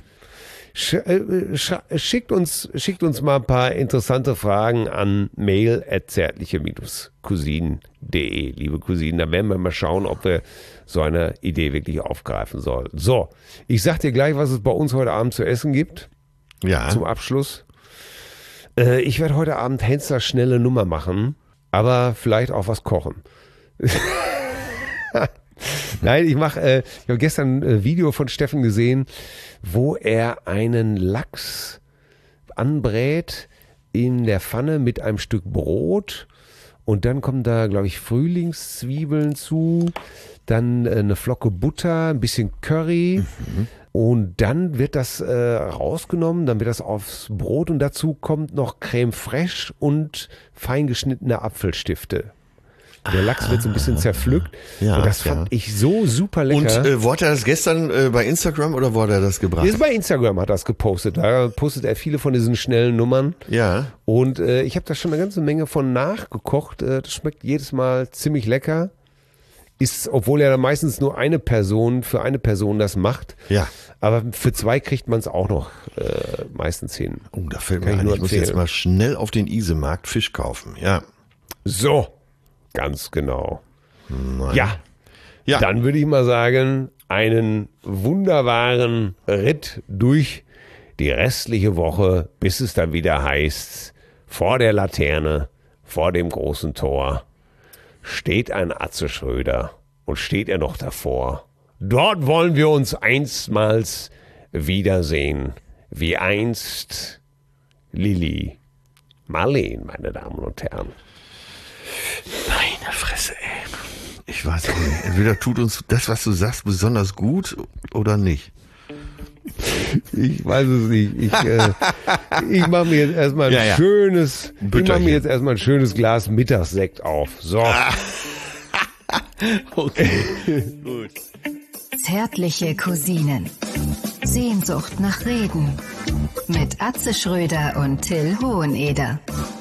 Schickt uns, schickt uns mal ein paar interessante Fragen an mail at zärtliche cousinen punkt de, liebe Cousinen. Da werden wir mal schauen, ob wir so eine Idee wirklich aufgreifen sollen. So, ich sag dir gleich, was es bei uns heute Abend zu essen gibt. Ja. Zum Abschluss. Äh, ich werde heute Abend Hensler schnelle Nummer machen, aber vielleicht auch was kochen. Nein, ich mache, äh, ich habe gestern ein Video von Steffen gesehen, wo er einen Lachs anbrät in der Pfanne mit einem Stück Brot und dann kommen da, glaube ich, Frühlingszwiebeln zu, dann äh, eine Flocke Butter, ein bisschen Curry mhm. und dann wird das äh, rausgenommen, dann wird das aufs Brot und dazu kommt noch Creme fraiche und feingeschnittene Apfelstifte. Der Lachs wird so ein bisschen zerpflückt. Ja, und das fand ja. ich so super lecker. Und äh, wo hat er das gestern äh, bei Instagram oder wo hat er das gebracht? Ist bei Instagram hat er das gepostet. Da postet er viele von diesen schnellen Nummern. Ja. Und äh, ich habe da schon eine ganze Menge von nachgekocht. Äh, das schmeckt jedes Mal ziemlich lecker. Ist, obwohl er dann meistens nur eine Person für eine Person das macht. Ja. Aber für zwei kriegt man es auch noch äh, meistens hin. Oh, da fällt mir ein, ich muss jetzt mal schnell auf den Isemarkt Fisch kaufen. Ja. So. Ganz genau. Nein. Ja, ja, dann würde ich mal sagen, einen wunderbaren Ritt durch die restliche Woche, bis es dann wieder heißt, vor der Laterne, vor dem großen Tor, steht ein Atze Schröder und steht er noch davor. Dort wollen wir uns einstmals wiedersehen, wie einst Lili Marleen, meine Damen und Herren. Meine Fresse, ey. Ich weiß auch nicht. Entweder tut uns das, was du sagst, besonders gut oder nicht. Ich weiß es nicht. Ich, äh, ich mache mir jetzt erstmal ein ja, ja. schönes, ich mache mir jetzt erstmal ein schönes Glas Mittagssekt auf. So. Okay. Gut. Zärtliche Cousinen. Sehnsucht nach Reden. Mit Atze Schröder und Till Hoheneder.